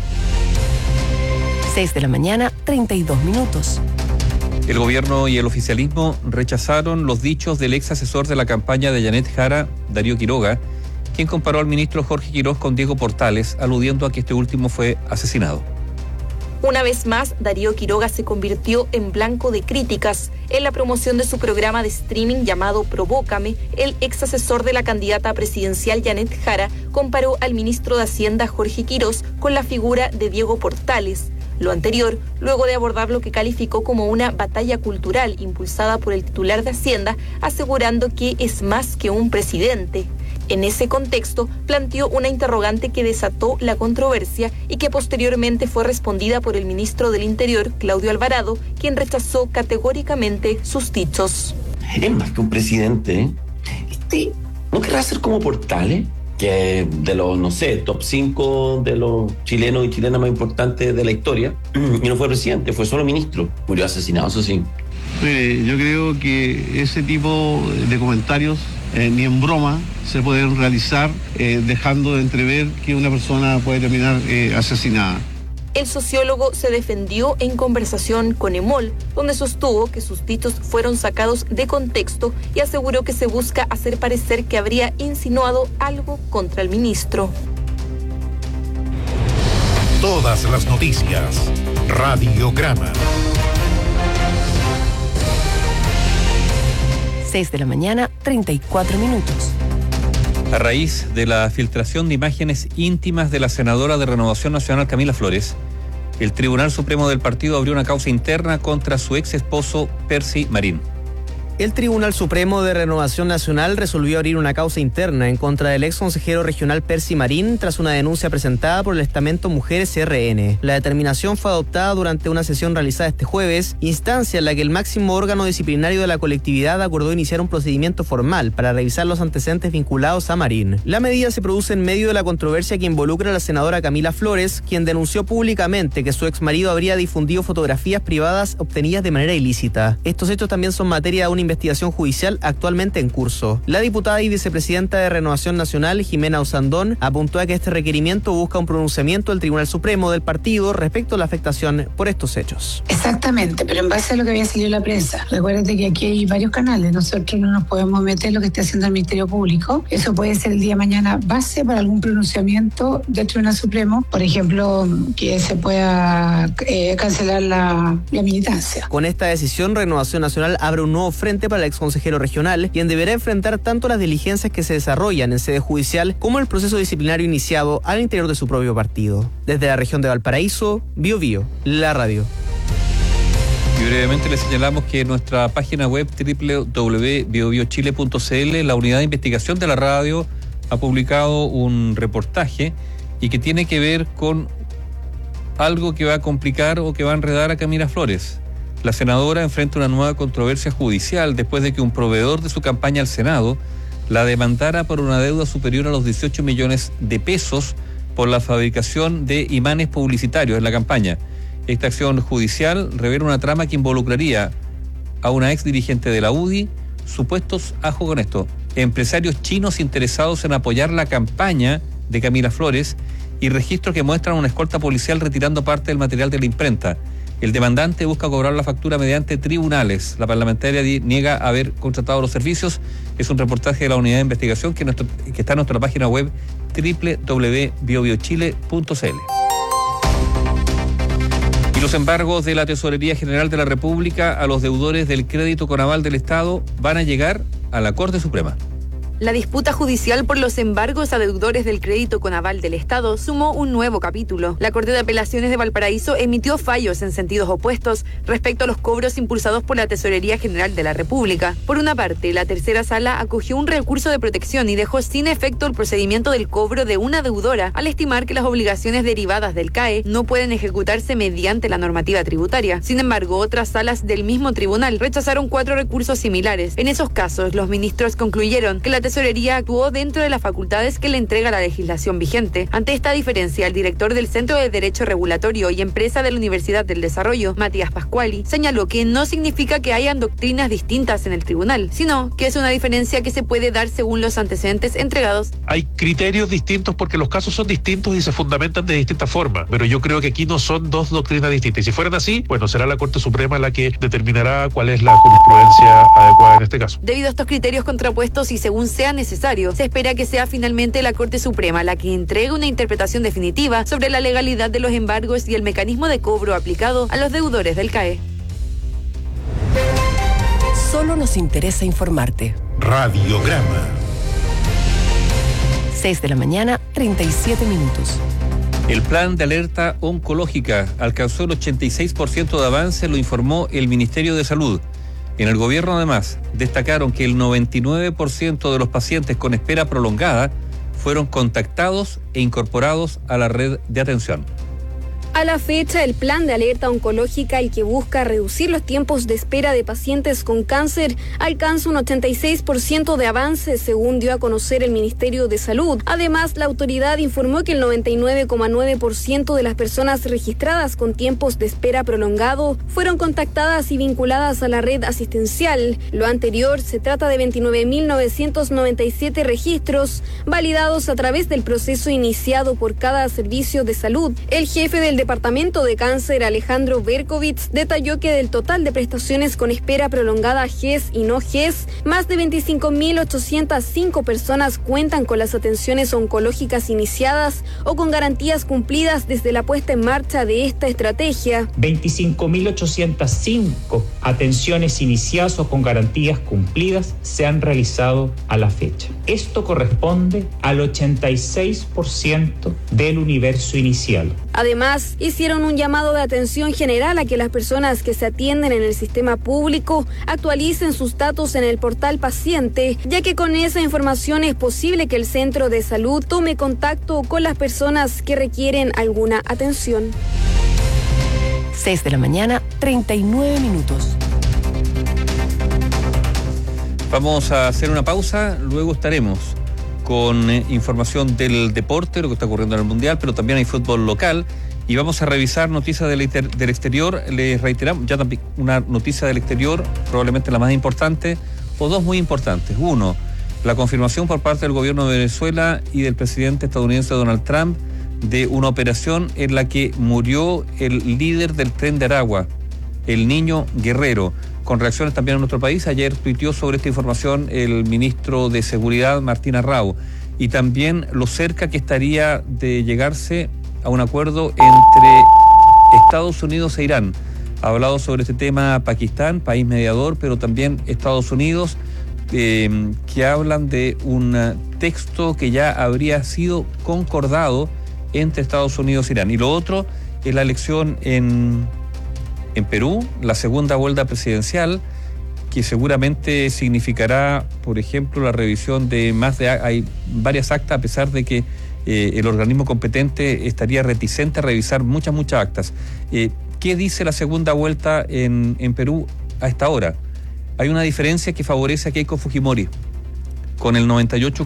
6 de la mañana, 32 minutos. El gobierno y el oficialismo rechazaron los dichos del ex asesor de la campaña de Janet Jara, Darío Quiroga, quien comparó al ministro Jorge Quiroz con Diego Portales, aludiendo a que este último fue asesinado. Una vez más, Darío Quiroga se convirtió en blanco de críticas. En la promoción de su programa de streaming llamado Provócame, el ex asesor de la candidata presidencial Janet Jara comparó al ministro de Hacienda Jorge Quiroz con la figura de Diego Portales. Lo anterior, luego de abordar lo que calificó como una batalla cultural impulsada por el titular de Hacienda, asegurando que es más que un presidente. En ese contexto, planteó una interrogante que desató la controversia y que posteriormente fue respondida por el ministro del Interior, Claudio Alvarado, quien rechazó categóricamente sus dichos. Es más que un presidente, ¿eh? ¿No querrá ser como Portales? Que de los, no sé, top 5 de los chilenos y chilenas más importantes de la historia, y no fue presidente, fue solo ministro. Murió asesinado, eso sí. Yo creo que ese tipo de comentarios ni en broma se pueden realizar dejando de entrever que una persona puede terminar asesinada. El sociólogo se defendió en conversación con EMOL, donde sostuvo que sus dichos fueron sacados de contexto y aseguró que se busca hacer parecer que habría insinuado algo contra el ministro. Todas las noticias. Radiograma. 6 de la mañana, 34 minutos. A raíz de la filtración de imágenes íntimas de la senadora de Renovación Nacional Camila Flores, el Tribunal Supremo del partido abrió una causa interna contra su ex esposo Percy Marín. El Tribunal Supremo de Renovación Nacional resolvió abrir una causa interna en contra del ex consejero regional Percy Marín tras una denuncia presentada por el estamento Mujeres RN. La determinación fue adoptada durante una sesión realizada este jueves, instancia en la que el máximo órgano disciplinario de la colectividad acordó iniciar un procedimiento formal para revisar los antecedentes vinculados a Marín. La medida se produce en medio de la controversia que involucra a la senadora Camila Flores, quien denunció públicamente que su exmarido habría difundido fotografías privadas obtenidas de manera ilícita. Estos hechos también son materia de una investigación judicial actualmente en curso. La diputada y vicepresidenta de Renovación Nacional, Jimena Usandón, apuntó a que este requerimiento busca un pronunciamiento del Tribunal Supremo del partido respecto a la afectación por estos hechos. Exactamente, pero en base a lo que había salido en la prensa. Recuérdate que aquí hay varios canales, nosotros no nos podemos meter en lo que esté haciendo el Ministerio Público. Eso puede ser el día de mañana base para algún pronunciamiento del Tribunal Supremo, por ejemplo, que se pueda cancelar la militancia. Con esta decisión, Renovación Nacional abre un nuevo frente para el exconsejero regional, quien deberá enfrentar tanto las diligencias que se desarrollan en sede judicial como el proceso disciplinario iniciado al interior de su propio partido. Desde la región de Valparaíso, BioBio, la radio. Y brevemente le señalamos que en nuestra página web www.biobiochile.cl la unidad de investigación de la radio ha publicado un reportaje y que tiene que ver con algo que va a complicar o que va a enredar a Camila Flores. La senadora enfrenta una nueva controversia judicial después de que un proveedor de su campaña al Senado la demandara por una deuda superior a los 18 millones de pesos por la fabricación de imanes publicitarios en la campaña. Esta acción judicial revela una trama que involucraría a una ex dirigente de la UDI, supuestos, ajo con esto, empresarios chinos interesados en apoyar la campaña de Camila Flores y registros que muestran una escolta policial retirando parte del material de la imprenta. El demandante busca cobrar la factura mediante tribunales. La parlamentaria niega haber contratado los servicios. Es un reportaje de la unidad de investigación que está en nuestra página web www.biobiochile.cl. Y los embargos de la Tesorería General de la República a los deudores del crédito con aval del Estado van a llegar a la Corte Suprema. La disputa judicial por los embargos a deudores del crédito con aval del Estado sumó un nuevo capítulo. La Corte de Apelaciones de Valparaíso emitió fallos en sentidos opuestos respecto a los cobros impulsados por la Tesorería General de la República. Por una parte, la tercera sala acogió un recurso de protección y dejó sin efecto el procedimiento del cobro de una deudora al estimar que las obligaciones derivadas del CAE no pueden ejecutarse mediante la normativa tributaria. Sin embargo, otras salas del mismo tribunal rechazaron 4 recursos similares. En esos casos, los ministros concluyeron que la Tesorería actuó dentro de las facultades que le entrega la legislación vigente. Ante esta diferencia, el director del Centro de Derecho Regulatorio y Empresa de la Universidad del Desarrollo, Matías Pascuali, señaló que no significa que hayan doctrinas distintas en el tribunal, sino que es una diferencia que se puede dar según los antecedentes entregados. Hay criterios distintos porque los casos son distintos y se fundamentan de distintas formas, pero yo creo que aquí no son dos doctrinas distintas. Y si fueran así, bueno, será la Corte Suprema la que determinará cuál es la jurisprudencia adecuada en este caso. Debido a estos criterios contrapuestos y según sea necesario, se espera que sea finalmente la Corte Suprema la que entregue una interpretación definitiva sobre la legalidad de los embargos y el mecanismo de cobro aplicado a los deudores del CAE. Solo nos interesa informarte. Radiograma. 6 de la mañana, 37 minutos. El plan de alerta oncológica alcanzó el 86% de avance, lo informó el Ministerio de Salud. En el gobierno, además, destacaron que el 99% de los pacientes con espera prolongada fueron contactados e incorporados a la red de atención. A la fecha, el plan de alerta oncológica, el que busca reducir los tiempos de espera de pacientes con cáncer, alcanza un 86% de avance, según dio a conocer el Ministerio de Salud. Además, la autoridad informó que el 99,9% de las personas registradas con tiempos de espera prolongado fueron contactadas y vinculadas a la red asistencial. Lo anterior se trata de 29.997 registros validados a través del proceso iniciado por cada servicio de salud. El jefe del Departamento de Cáncer, Alejandro Berkovich, detalló que del total de prestaciones con espera prolongada GES y no GES, más de 25.805 personas cuentan con las atenciones oncológicas iniciadas o con garantías cumplidas desde la puesta en marcha de esta estrategia. 25.805 atenciones iniciadas o con garantías cumplidas se han realizado a la fecha. Esto corresponde al 86% del universo inicial. Además, hicieron un llamado de atención general a que las personas que se atienden en el sistema público actualicen sus datos en el portal paciente, ya que con esa información es posible que el centro de salud tome contacto con las personas que requieren alguna atención. 6 de la mañana, 39 minutos. Vamos a hacer una pausa, luego estaremos con información del deporte, lo que está ocurriendo en el Mundial, pero también hay fútbol local y vamos a revisar noticias del exterior. Les reiteramos, ya también una noticia del exterior, probablemente la más importante, o dos muy importantes. Uno, la confirmación por parte del gobierno de Venezuela y del presidente estadounidense Donald Trump de una operación en la que murió el líder del Tren de Aragua, el Niño Guerrero, con reacciones también en nuestro país. Ayer tuiteó sobre esta información el ministro de Seguridad, Martín Arrau, y también lo cerca que estaría de llegarse a un acuerdo entre Estados Unidos e Irán. Ha hablado sobre este tema Pakistán, país mediador, pero también Estados Unidos, que hablan de un texto que ya habría sido concordado entre Estados Unidos e Irán. Y lo otro es la elección en Perú, la segunda vuelta presidencial, que seguramente significará, por ejemplo, la revisión de hay varias actas, a pesar de que el organismo competente estaría reticente a revisar muchas actas. ¿Qué dice la segunda vuelta en Perú a esta hora? Hay una diferencia que favorece a Keiko Fujimori, con el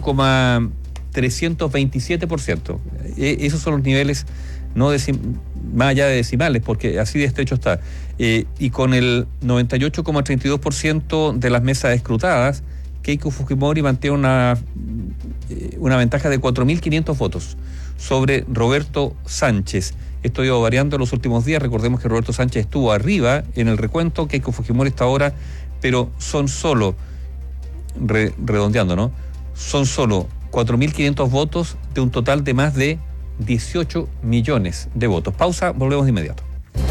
98,327%. Esos son los niveles más allá de decimales, porque así de estrecho está. Y con el 98,32% de las mesas escrutadas, Keiko Fujimori mantiene una ventaja de 4.500 votos sobre Roberto Sánchez. Esto iba variando en los últimos días. Recordemos que Roberto Sánchez estuvo arriba en el recuento, Keiko Fujimori está ahora, pero son solo, redondeando, ¿no? Son solo 4.500 votos de un total de más de 18 millones de votos. Pausa, volvemos de inmediato.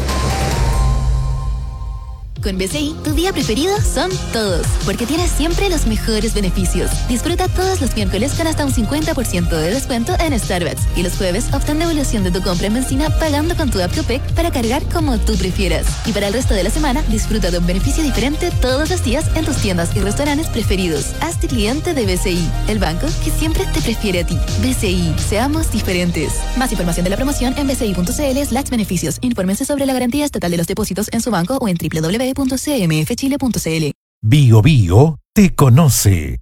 Con BCI, tu día preferido son todos, porque tienes siempre los mejores beneficios. Disfruta todos los miércoles con hasta un 50% de descuento en Starbucks y los jueves obtén devolución de tu compra en benzina pagando con tu app Copec para cargar como tú prefieras. Y para el resto de la semana, disfruta de un beneficio diferente todos los días en tus tiendas y restaurantes preferidos. Hazte cliente de BCI, el banco que siempre te prefiere a ti. BCI, seamos diferentes. Más información de la promoción en bci.cl/beneficios. Infórmense sobre la garantía estatal de los depósitos en su banco o en www.cmfchile.cl. Bio Bio te conoce.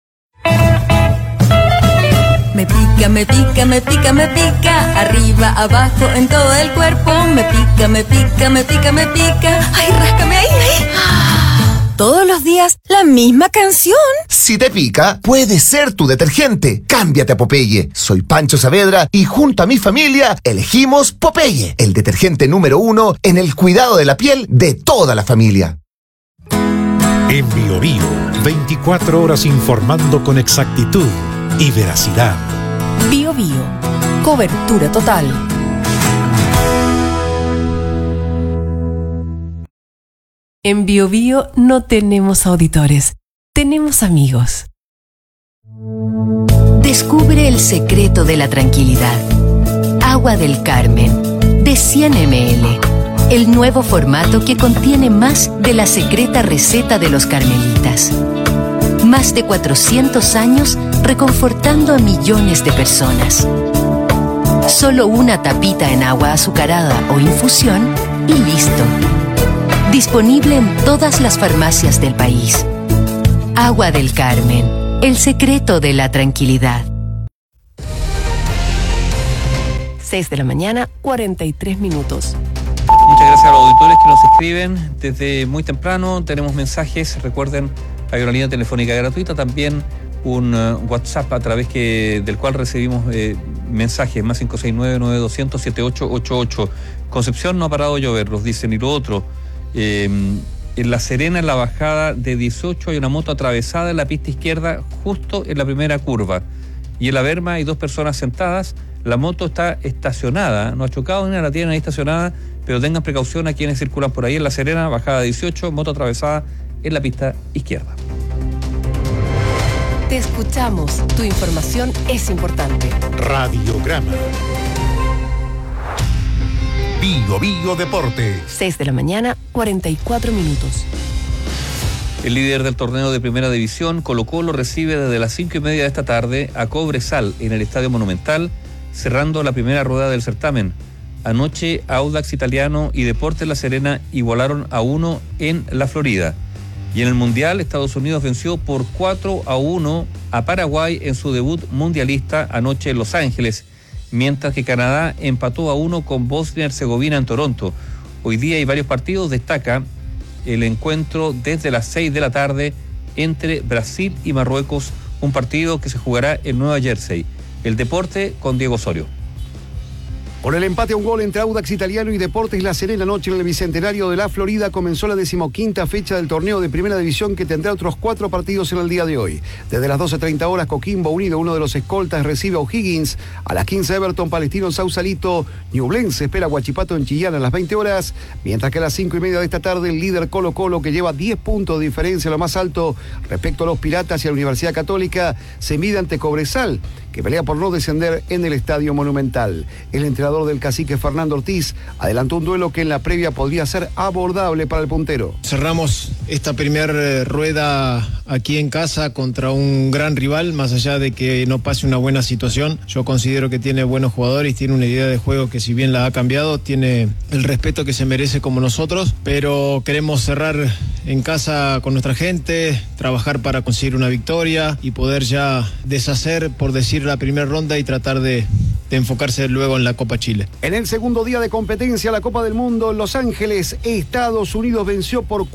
Me pica, me pica, me pica, me pica. Arriba, abajo, en todo el cuerpo. Me pica, me pica, me pica, me pica. Ay, ráscame ahí, ahí. Todos los días, la misma canción. Si te pica, puede ser tu detergente. Cámbiate a Popeye. Soy Pancho Saavedra y junto a mi familia elegimos Popeye, el detergente número 1 en el cuidado de la piel de toda la familia. En Bio Bio, 24 horas informando con exactitud y veracidad. Bio Bio, cobertura total. En Bio Bio no tenemos auditores, tenemos amigos. Descubre el secreto de la tranquilidad. Agua del Carmen, de 100 ml. El nuevo formato que contiene más de la secreta receta de los carmelitas. Más de 400 años reconfortando a millones de personas. Solo una tapita en agua azucarada o infusión y listo. Disponible en todas las farmacias del país. Agua del Carmen, el secreto de la tranquilidad. 6 de la mañana, 43 minutos. Muchas gracias a los auditores que nos escriben desde muy temprano. Tenemos mensajes, recuerden, hay una línea telefónica gratuita, también un WhatsApp a través del cual recibimos mensajes, más 569-9200-7888. Concepción, no ha parado de llover, nos dicen. Y lo otro, en La Serena, en la bajada de 18, hay una moto atravesada en la pista izquierda, justo en la primera curva. Y en la berma hay 2 personas sentadas. La moto está estacionada, no ha chocado ni nada, la tienen ahí estacionada, pero tengan precaución a quienes circulan por ahí en La Serena, bajada 18, moto atravesada en la pista izquierda. Te escuchamos, tu información es importante. Radiograma. Bio Bio Deportes. 6 de la mañana, 44 minutos. El líder del torneo de Primera División, Colo-Colo, recibe desde las 5:30 de esta tarde a Cobresal en el Estadio Monumental, cerrando la primera rueda del certamen. Anoche, Audax Italiano y Deportes La Serena igualaron a 1 en la Florida. Y en el Mundial, Estados Unidos venció por 4-1 a Paraguay en su debut mundialista anoche en Los Ángeles, mientras que Canadá empató a 1 con Bosnia y Herzegovina en Toronto. Hoy día hay varios partidos, destaca el encuentro desde las 6 de la tarde entre Brasil y Marruecos, un partido que se jugará en Nueva Jersey. El deporte con Diego Osorio. Por el empate a un gol entre Audax Italiano y Deportes La Serena anoche en el Bicentenario de la Florida comenzó la 15ª fecha del torneo de Primera División, que tendrá otros 4 partidos en el día de hoy. Desde las 12:30 horas, Coquimbo Unido, uno de los escoltas, recibe a O'Higgins. A las 15, Everton Palestino en Sausalito. Ñublense espera a Huachipato en Chillán a las 20 horas. Mientras que a las 5:30 de esta tarde, el líder Colo-Colo, que lleva 10 puntos de diferencia, lo más alto respecto a los Piratas y a la Universidad Católica, se mide ante Cobresal, que pelea por no descender en el Estadio Monumental. El entrenador del Cacique, Fernando Ortiz, adelantó un duelo que en la previa podría ser abordable para el puntero. Cerramos esta primera rueda aquí en casa contra un gran rival, más allá de que no pase una buena situación. Yo considero que tiene buenos jugadores, tiene una idea de juego que, si bien la ha cambiado, tiene el respeto que se merece como nosotros, pero queremos cerrar en casa con nuestra gente, trabajar para conseguir una victoria y poder ya deshacer, por decir, la primera ronda y tratar de enfocarse luego en la Copa Chile. En el segundo día de competencia, la Copa del Mundo en Los Ángeles, Estados Unidos venció por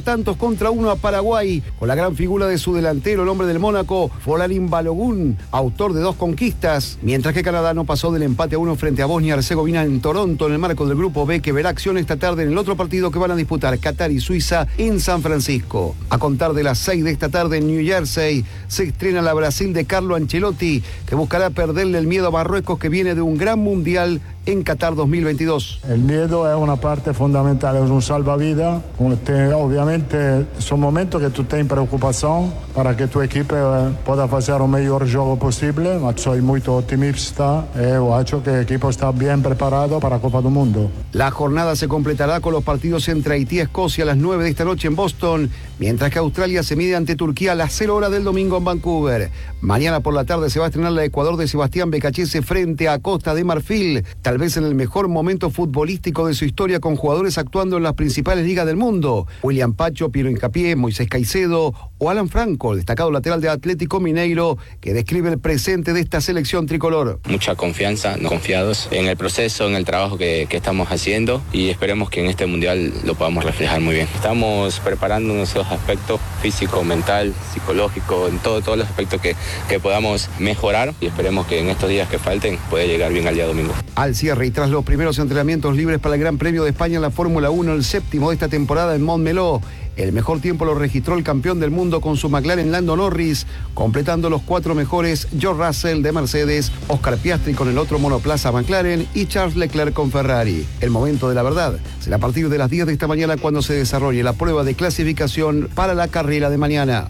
4-1 a Paraguay, con la gran figura de su delantero, el hombre del Mónaco, Folarin Balogun, autor de 2 conquistas, mientras que Canadá no pasó del empate a 1 frente a Bosnia y Herzegovina en Toronto, en el marco del Grupo B, que verá acción esta tarde en el otro partido que van a disputar Qatar y Suiza en San Francisco. A contar de las 6 de esta tarde en New Jersey, se estrena la Brasil de Carlo Ancelotti, que buscará perderle el miedo a Marruecos, que viene de un gran mundial en Qatar 2022. El miedo es una parte fundamental, es un salvavidas. Obviamente son momentos que tú tienes preocupación para que tu equipo pueda hacer el mejor juego posible, pero soy muy optimista y creo que el equipo está bien preparado para la Copa del Mundo. La jornada se completará con los partidos entre Haití y Escocia a las 9 de esta noche en Boston, mientras que Australia se mide ante Turquía a las 0 horas del domingo en Vancouver. Mañana por la tarde se va a estrenar la Ecuador de Sebastián Becachese frente a Costa de Marfil, tal vez en el mejor momento futbolístico de su historia, con jugadores actuando en las principales ligas del mundo: William Pacho, Piero Hincapié, Moisés Caicedo o Alan Franco, el destacado lateral de Atlético Mineiro, que describe el presente de esta selección tricolor. Mucha confianza, confiados en el proceso, en el trabajo que estamos haciendo, y esperemos que en este mundial lo podamos reflejar muy bien. Estamos preparando nuestros aspectos físico, mental, psicológico, en todos los aspectos que podamos mejorar, y esperemos que en estos días que falten pueda llegar bien al día domingo. Al cierre y tras los primeros entrenamientos libres para el Gran Premio de España en la Fórmula 1, el 7º de esta temporada en Montmeló, el mejor tiempo lo registró el campeón del mundo con su McLaren, Lando Norris, completando los 4 mejores George Russell de Mercedes, Oscar Piastri con el otro monoplaza McLaren y Charles Leclerc con Ferrari. El momento de la verdad será a partir de las 10 de esta mañana, cuando se desarrolle la prueba de clasificación para la carrera de mañana.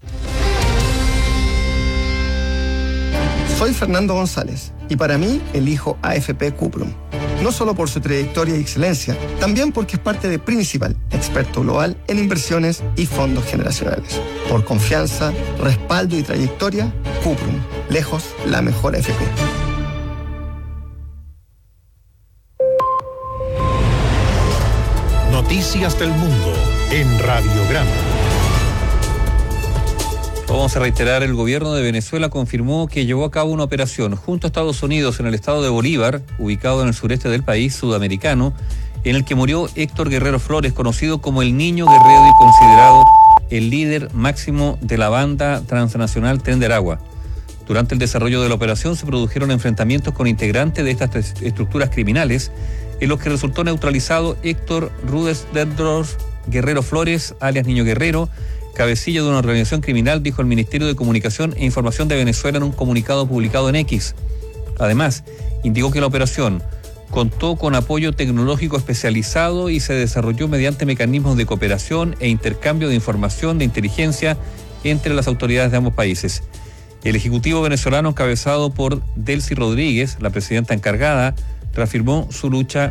Soy Fernando González y para mí elijo AFP Cuprum. No solo por su trayectoria y excelencia, también porque es parte de Principal, experto global en inversiones y fondos generacionales. Por confianza, respaldo y trayectoria, Cuprum, lejos la mejor AFP. Noticias del mundo en Radiograma. Vamos a reiterar, el gobierno de Venezuela confirmó que llevó a cabo una operación junto a Estados Unidos en el estado de Bolívar, ubicado en el sureste del país sudamericano, en el que murió Héctor Guerrero Flores, conocido como el Niño Guerrero y considerado el líder máximo de la banda transnacional Tren de Aragua. Durante el desarrollo de la operación se produjeron enfrentamientos con integrantes de estas estructuras criminales, en los que resultó neutralizado Héctor Rudesdorf Guerrero Flores, alias Niño Guerrero, cabecilla de una organización criminal, dijo el Ministerio de Comunicación e Información de Venezuela en un comunicado publicado en X. Además, indicó que la operación contó con apoyo tecnológico especializado y se desarrolló mediante mecanismos de cooperación e intercambio de información de inteligencia entre las autoridades de ambos países. El Ejecutivo venezolano, encabezado por Delcy Rodríguez, la presidenta encargada, reafirmó su lucha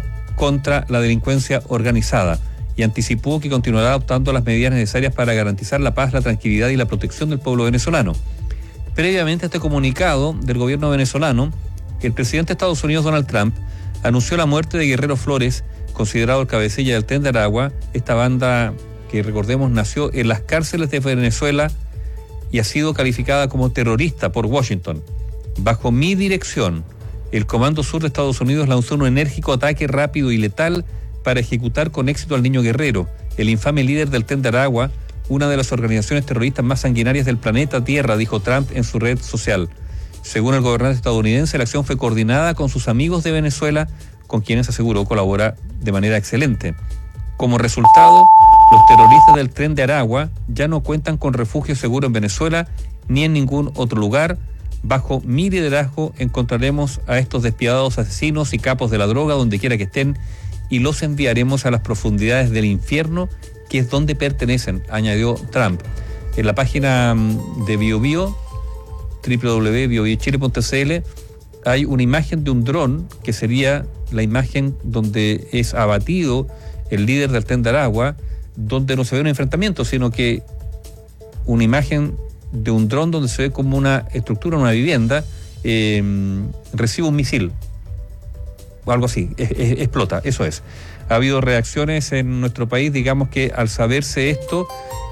contra la delincuencia organizada y anticipó que continuará adoptando las medidas necesarias para garantizar la paz, la tranquilidad y la protección del pueblo venezolano. Previamente a este comunicado del gobierno venezolano, el presidente de Estados Unidos, Donald Trump, anunció la muerte de Guerrero Flores, considerado el cabecilla del Tren de Aragua, esta banda que recordemos nació en las cárceles de Venezuela y ha sido calificada como terrorista por Washington. Bajo mi dirección, el Comando Sur de Estados Unidos lanzó un enérgico ataque rápido y letal para ejecutar con éxito al niño Guerrero, el infame líder del Tren de Aragua, una de las organizaciones terroristas más sanguinarias del planeta Tierra, dijo Trump en su red social. Según el gobernante estadounidense, la acción fue coordinada con sus amigos de Venezuela, con quienes aseguró colabora de manera excelente. Como resultado, los terroristas del Tren de Aragua ya no cuentan con refugio seguro en Venezuela ni en ningún otro lugar. Bajo mi liderazgo encontraremos a estos despiadados asesinos y capos de la droga donde quiera que estén y los enviaremos a las profundidades del infierno, que es donde pertenecen, añadió Trump. En la página de BioBio, www.biobiochile.cl, hay una imagen de un dron que sería la imagen donde es abatido el líder del Tren de Aragua, donde no se ve un enfrentamiento, sino que una imagen de un dron donde se ve como una estructura, una vivienda, recibe un misil, o algo así, explota, eso es. Ha habido reacciones en nuestro país, digamos que al saberse esto,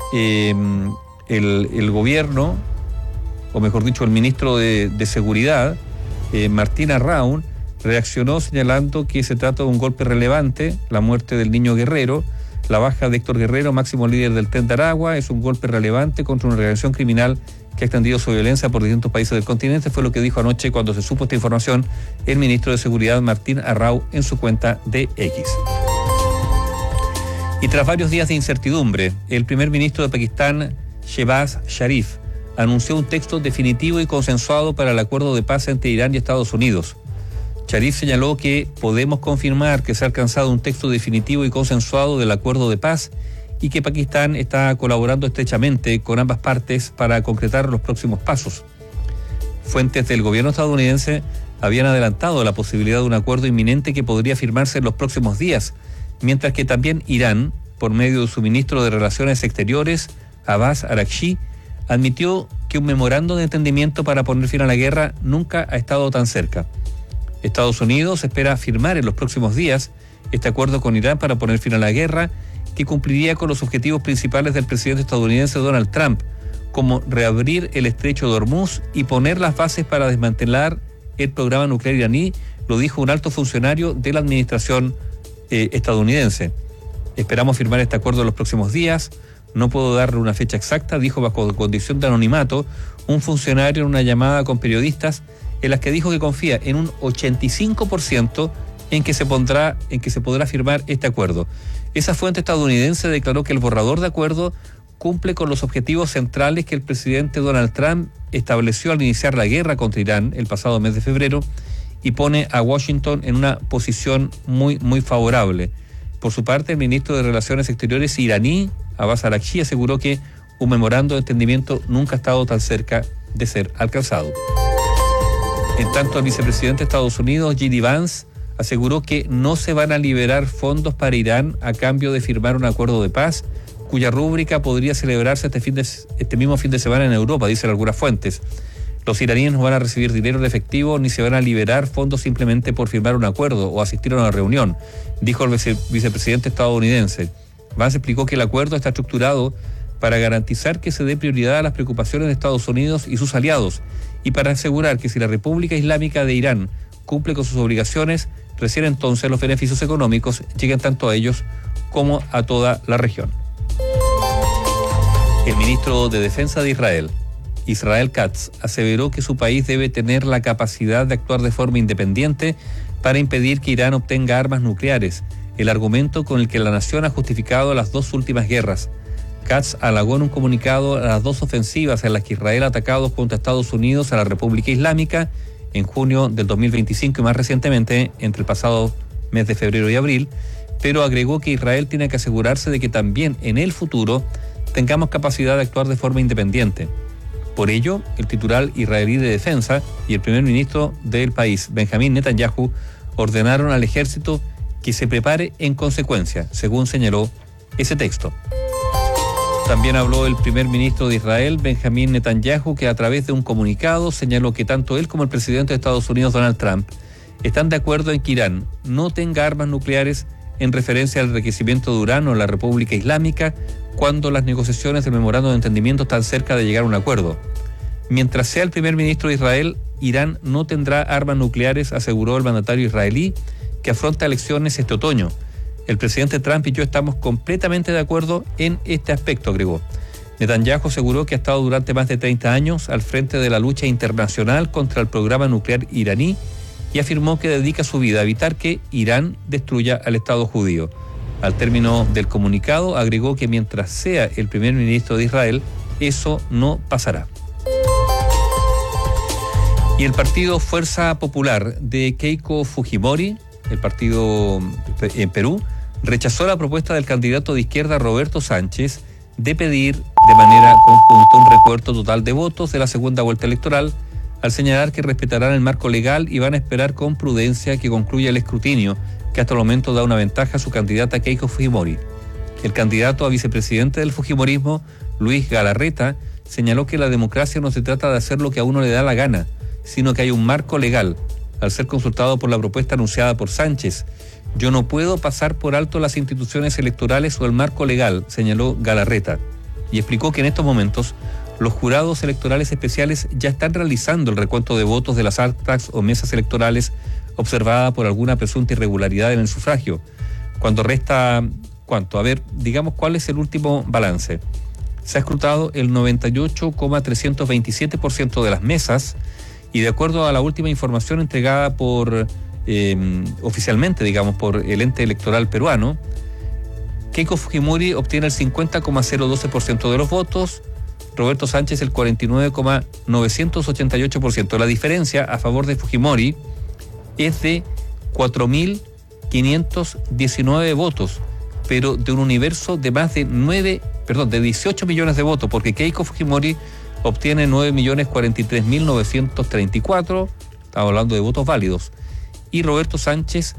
el gobierno, o mejor dicho, el ministro de Seguridad, Martín Arraun, reaccionó señalando que se trata de un golpe relevante, la muerte del niño Guerrero, la baja de Héctor Guerrero, máximo líder del Tren de Aragua, es un golpe relevante contra una organización criminal que ha extendido su violencia por distintos países del continente, fue lo que dijo anoche cuando se supo esta información el ministro de Seguridad Martín Arraun en su cuenta de X. Y tras varios días de incertidumbre, el primer ministro de Pakistán, Shehbaz Sharif, anunció un texto definitivo y consensuado para el acuerdo de paz entre Irán y Estados Unidos. Sharif señaló que podemos confirmar que se ha alcanzado un texto definitivo y consensuado del acuerdo de paz y que Pakistán está colaborando estrechamente con ambas partes para concretar los próximos pasos. Fuentes del gobierno estadounidense habían adelantado la posibilidad de un acuerdo inminente que podría firmarse en los próximos días, mientras que también Irán, por medio de su ministro de Relaciones Exteriores, Abbas Araghchi, admitió que un memorando de entendimiento para poner fin a la guerra nunca ha estado tan cerca. Estados Unidos espera firmar en los próximos días este acuerdo con Irán para poner fin a la guerra, que cumpliría con los objetivos principales del presidente estadounidense Donald Trump, como reabrir el estrecho de Hormuz y poner las bases para desmantelar el programa nuclear iraní, lo dijo un alto funcionario de la administración estadounidense. Esperamos firmar este acuerdo en los próximos días. No puedo darle una fecha exacta, dijo bajo condición de anonimato un funcionario en una llamada con periodistas en las que dijo que confía en un 85% en que se podrá firmar este acuerdo. Esa fuente estadounidense declaró que el borrador de acuerdo cumple con los objetivos centrales que el presidente Donald Trump estableció al iniciar la guerra contra Irán el pasado mes de febrero y pone a Washington en una posición muy, muy favorable. Por su parte, el ministro de Relaciones Exteriores iraní, Abbas Araghchi, aseguró que un memorando de entendimiento nunca ha estado tan cerca de ser alcanzado. En tanto, el vicepresidente de Estados Unidos, J.D. Vance, aseguró que no se van a liberar fondos para Irán a cambio de firmar un acuerdo de paz, cuya rúbrica podría celebrarse este mismo fin de semana en Europa, dicen algunas fuentes. Los iraníes no van a recibir dinero en efectivo ni se van a liberar fondos simplemente por firmar un acuerdo o asistir a una reunión, dijo el vicepresidente estadounidense. Vance explicó que el acuerdo está estructurado para garantizar que se dé prioridad a las preocupaciones de Estados Unidos y sus aliados y para asegurar que si la República Islámica de Irán cumple con sus obligaciones, recién entonces los beneficios económicos lleguen tanto a ellos como a toda la región. El ministro de Defensa de Israel, Israel Katz, aseveró que su país debe tener la capacidad de actuar de forma independiente para impedir que Irán obtenga armas nucleares, el argumento con el que la nación ha justificado las dos últimas guerras. Katz halagó en un comunicado a las dos ofensivas en las que Israel ha atacado contra Estados Unidos a la República Islámica en junio del 2025 y más recientemente entre el pasado mes de febrero y abril, pero agregó que Israel tiene que asegurarse de que también en el futuro tengamos capacidad de actuar de forma independiente. Por ello, el titular israelí de defensa y el primer ministro del país, Benjamín Netanyahu, ordenaron al ejército que se prepare en consecuencia, según señaló ese texto. También habló el primer ministro de Israel, Benjamín Netanyahu, que a través de un comunicado señaló que tanto él como el presidente de Estados Unidos, Donald Trump, están de acuerdo en que Irán no tenga armas nucleares en referencia al enriquecimiento de uranio en la República Islámica cuando las negociaciones del memorando de entendimiento están cerca de llegar a un acuerdo. Mientras sea el primer ministro de Israel, Irán no tendrá armas nucleares, aseguró el mandatario israelí, que afronta elecciones este otoño. El presidente Trump y yo estamos completamente de acuerdo en este aspecto, agregó. Netanyahu aseguró que ha estado durante más de 30 años al frente de la lucha internacional contra el programa nuclear iraní y afirmó que dedica su vida a evitar que Irán destruya al Estado judío. Al término del comunicado, agregó que mientras sea el primer ministro de Israel, eso no pasará. Y el partido Fuerza Popular de Keiko Fujimori, el partido en Perú, rechazó la propuesta del candidato de izquierda Roberto Sánchez de pedir de manera conjunta un recuento total de votos de la segunda vuelta electoral, al señalar que respetarán el marco legal y van a esperar con prudencia que concluya el escrutinio, que hasta el momento da una ventaja a su candidata Keiko Fujimori. El candidato a vicepresidente del Fujimorismo, Luis Galarreta, señaló que la democracia no se trata de hacer lo que a uno le da la gana, sino que hay un marco legal. Al ser consultado por la propuesta anunciada por Sánchez, yo no puedo pasar por alto las instituciones electorales o el marco legal, señaló Galarreta, y explicó que en estos momentos los jurados electorales especiales ya están realizando el recuento de votos de las actas o mesas electorales observada por alguna presunta irregularidad en el sufragio. Cuando resta, ¿cuánto? A ver, digamos cuál es el último balance. Se ha escrutado el 98,327% de las mesas y de acuerdo a la última información entregada por oficialmente, digamos, por el ente electoral peruano, Keiko Fujimori obtiene el 50,012% de los votos, Roberto Sánchez el 49,988%. La diferencia a favor de Fujimori es de 4.519 votos, pero de un universo de más de 18 millones de votos, porque Keiko Fujimori obtiene 9.043.934, estamos hablando de votos válidos, y Roberto Sánchez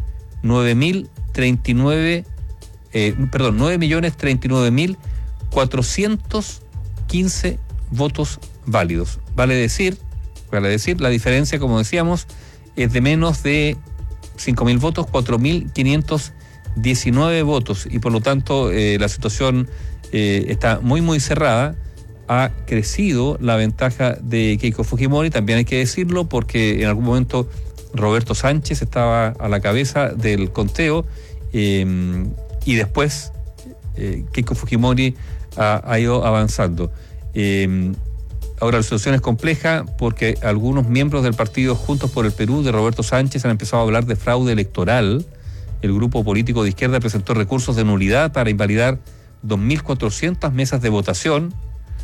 9.039.415 votos válidos. Vale decir, la diferencia, como decíamos, es de menos de 5.000 votos, 4.519 votos, y por lo tanto la situación está muy, muy cerrada. Ha crecido la ventaja de Keiko Fujimori, también hay que decirlo, porque en algún momento Roberto Sánchez estaba a la cabeza del conteo y después Keiko Fujimori ha ido avanzando. Ahora la situación es compleja porque algunos miembros del partido Juntos por el Perú de Roberto Sánchez han empezado a hablar de fraude electoral. El grupo político de izquierda presentó recursos de nulidad para invalidar 2.400 mesas de votación,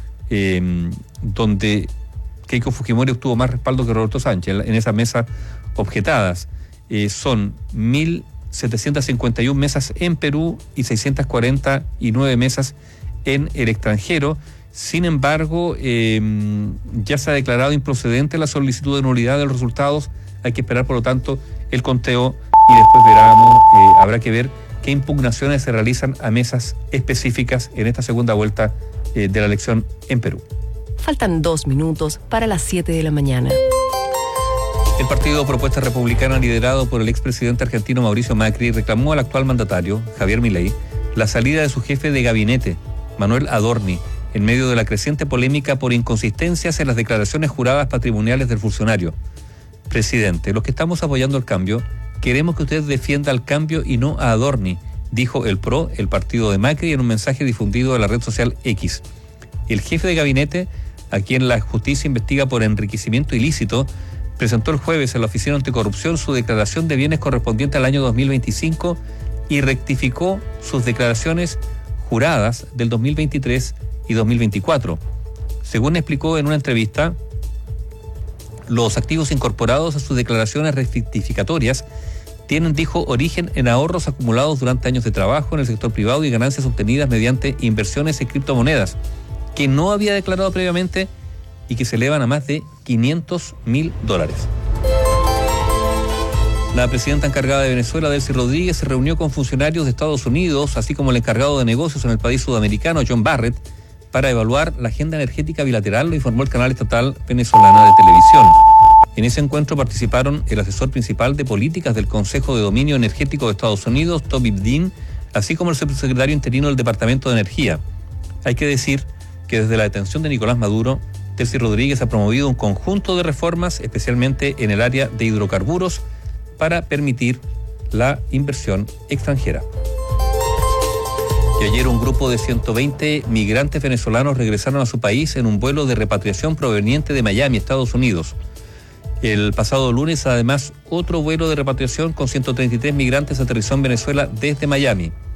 donde Keiko Fujimori obtuvo más respaldo que Roberto Sánchez. En esas mesas objetadas son 1.751 mesas en Perú y 649 mesas en el extranjero. Sin embargo, ya se ha declarado improcedente la solicitud de nulidad de los resultados. Hay que esperar, por lo tanto, el conteo y después habrá que ver qué impugnaciones se realizan a mesas específicas en esta segunda vuelta de la elección en Perú. Faltan 2 minutos para las 7 de la mañana. El partido Propuesta Republicana, liderado por el expresidente argentino Mauricio Macri, reclamó al actual mandatario, Javier Milei, la salida de su jefe de gabinete, Manuel Adorni, en medio de la creciente polémica por inconsistencias en las declaraciones juradas patrimoniales del funcionario. Presidente, los que estamos apoyando el cambio, queremos que usted defienda al cambio y no a Adorni, dijo el PRO, el partido de Macri, en un mensaje difundido en la red social X. El jefe de gabinete, a quien la justicia investiga por enriquecimiento ilícito, presentó el jueves en la Oficina Anticorrupción su declaración de bienes correspondiente al año 2025 y rectificó sus declaraciones juradas del 2023 y 2024. Según explicó en una entrevista, los activos incorporados a sus declaraciones rectificatorias tienen, dijo, origen en ahorros acumulados durante años de trabajo en el sector privado y ganancias obtenidas mediante inversiones en criptomonedas, que no había declarado previamente y que se elevan a más de $500.000. La presidenta encargada de Venezuela, Delcy Rodríguez, se reunió con funcionarios de Estados Unidos, así como el encargado de negocios en el país sudamericano, John Barrett, para evaluar la agenda energética bilateral, lo informó el canal estatal venezolana de televisión. En ese encuentro participaron el asesor principal de políticas del Consejo de Dominio Energético de Estados Unidos, Toby Dean, así como el subsecretario interino del Departamento de Energía. Hay que decir que desde la detención de Nicolás Maduro, Delcy Rodríguez ha promovido un conjunto de reformas, especialmente en el área de hidrocarburos, para permitir la inversión extranjera. Y ayer un grupo de 120 migrantes venezolanos regresaron a su país en un vuelo de repatriación proveniente de Miami, Estados Unidos. El pasado lunes, además, otro vuelo de repatriación con 133 migrantes aterrizó en Venezuela desde Miami.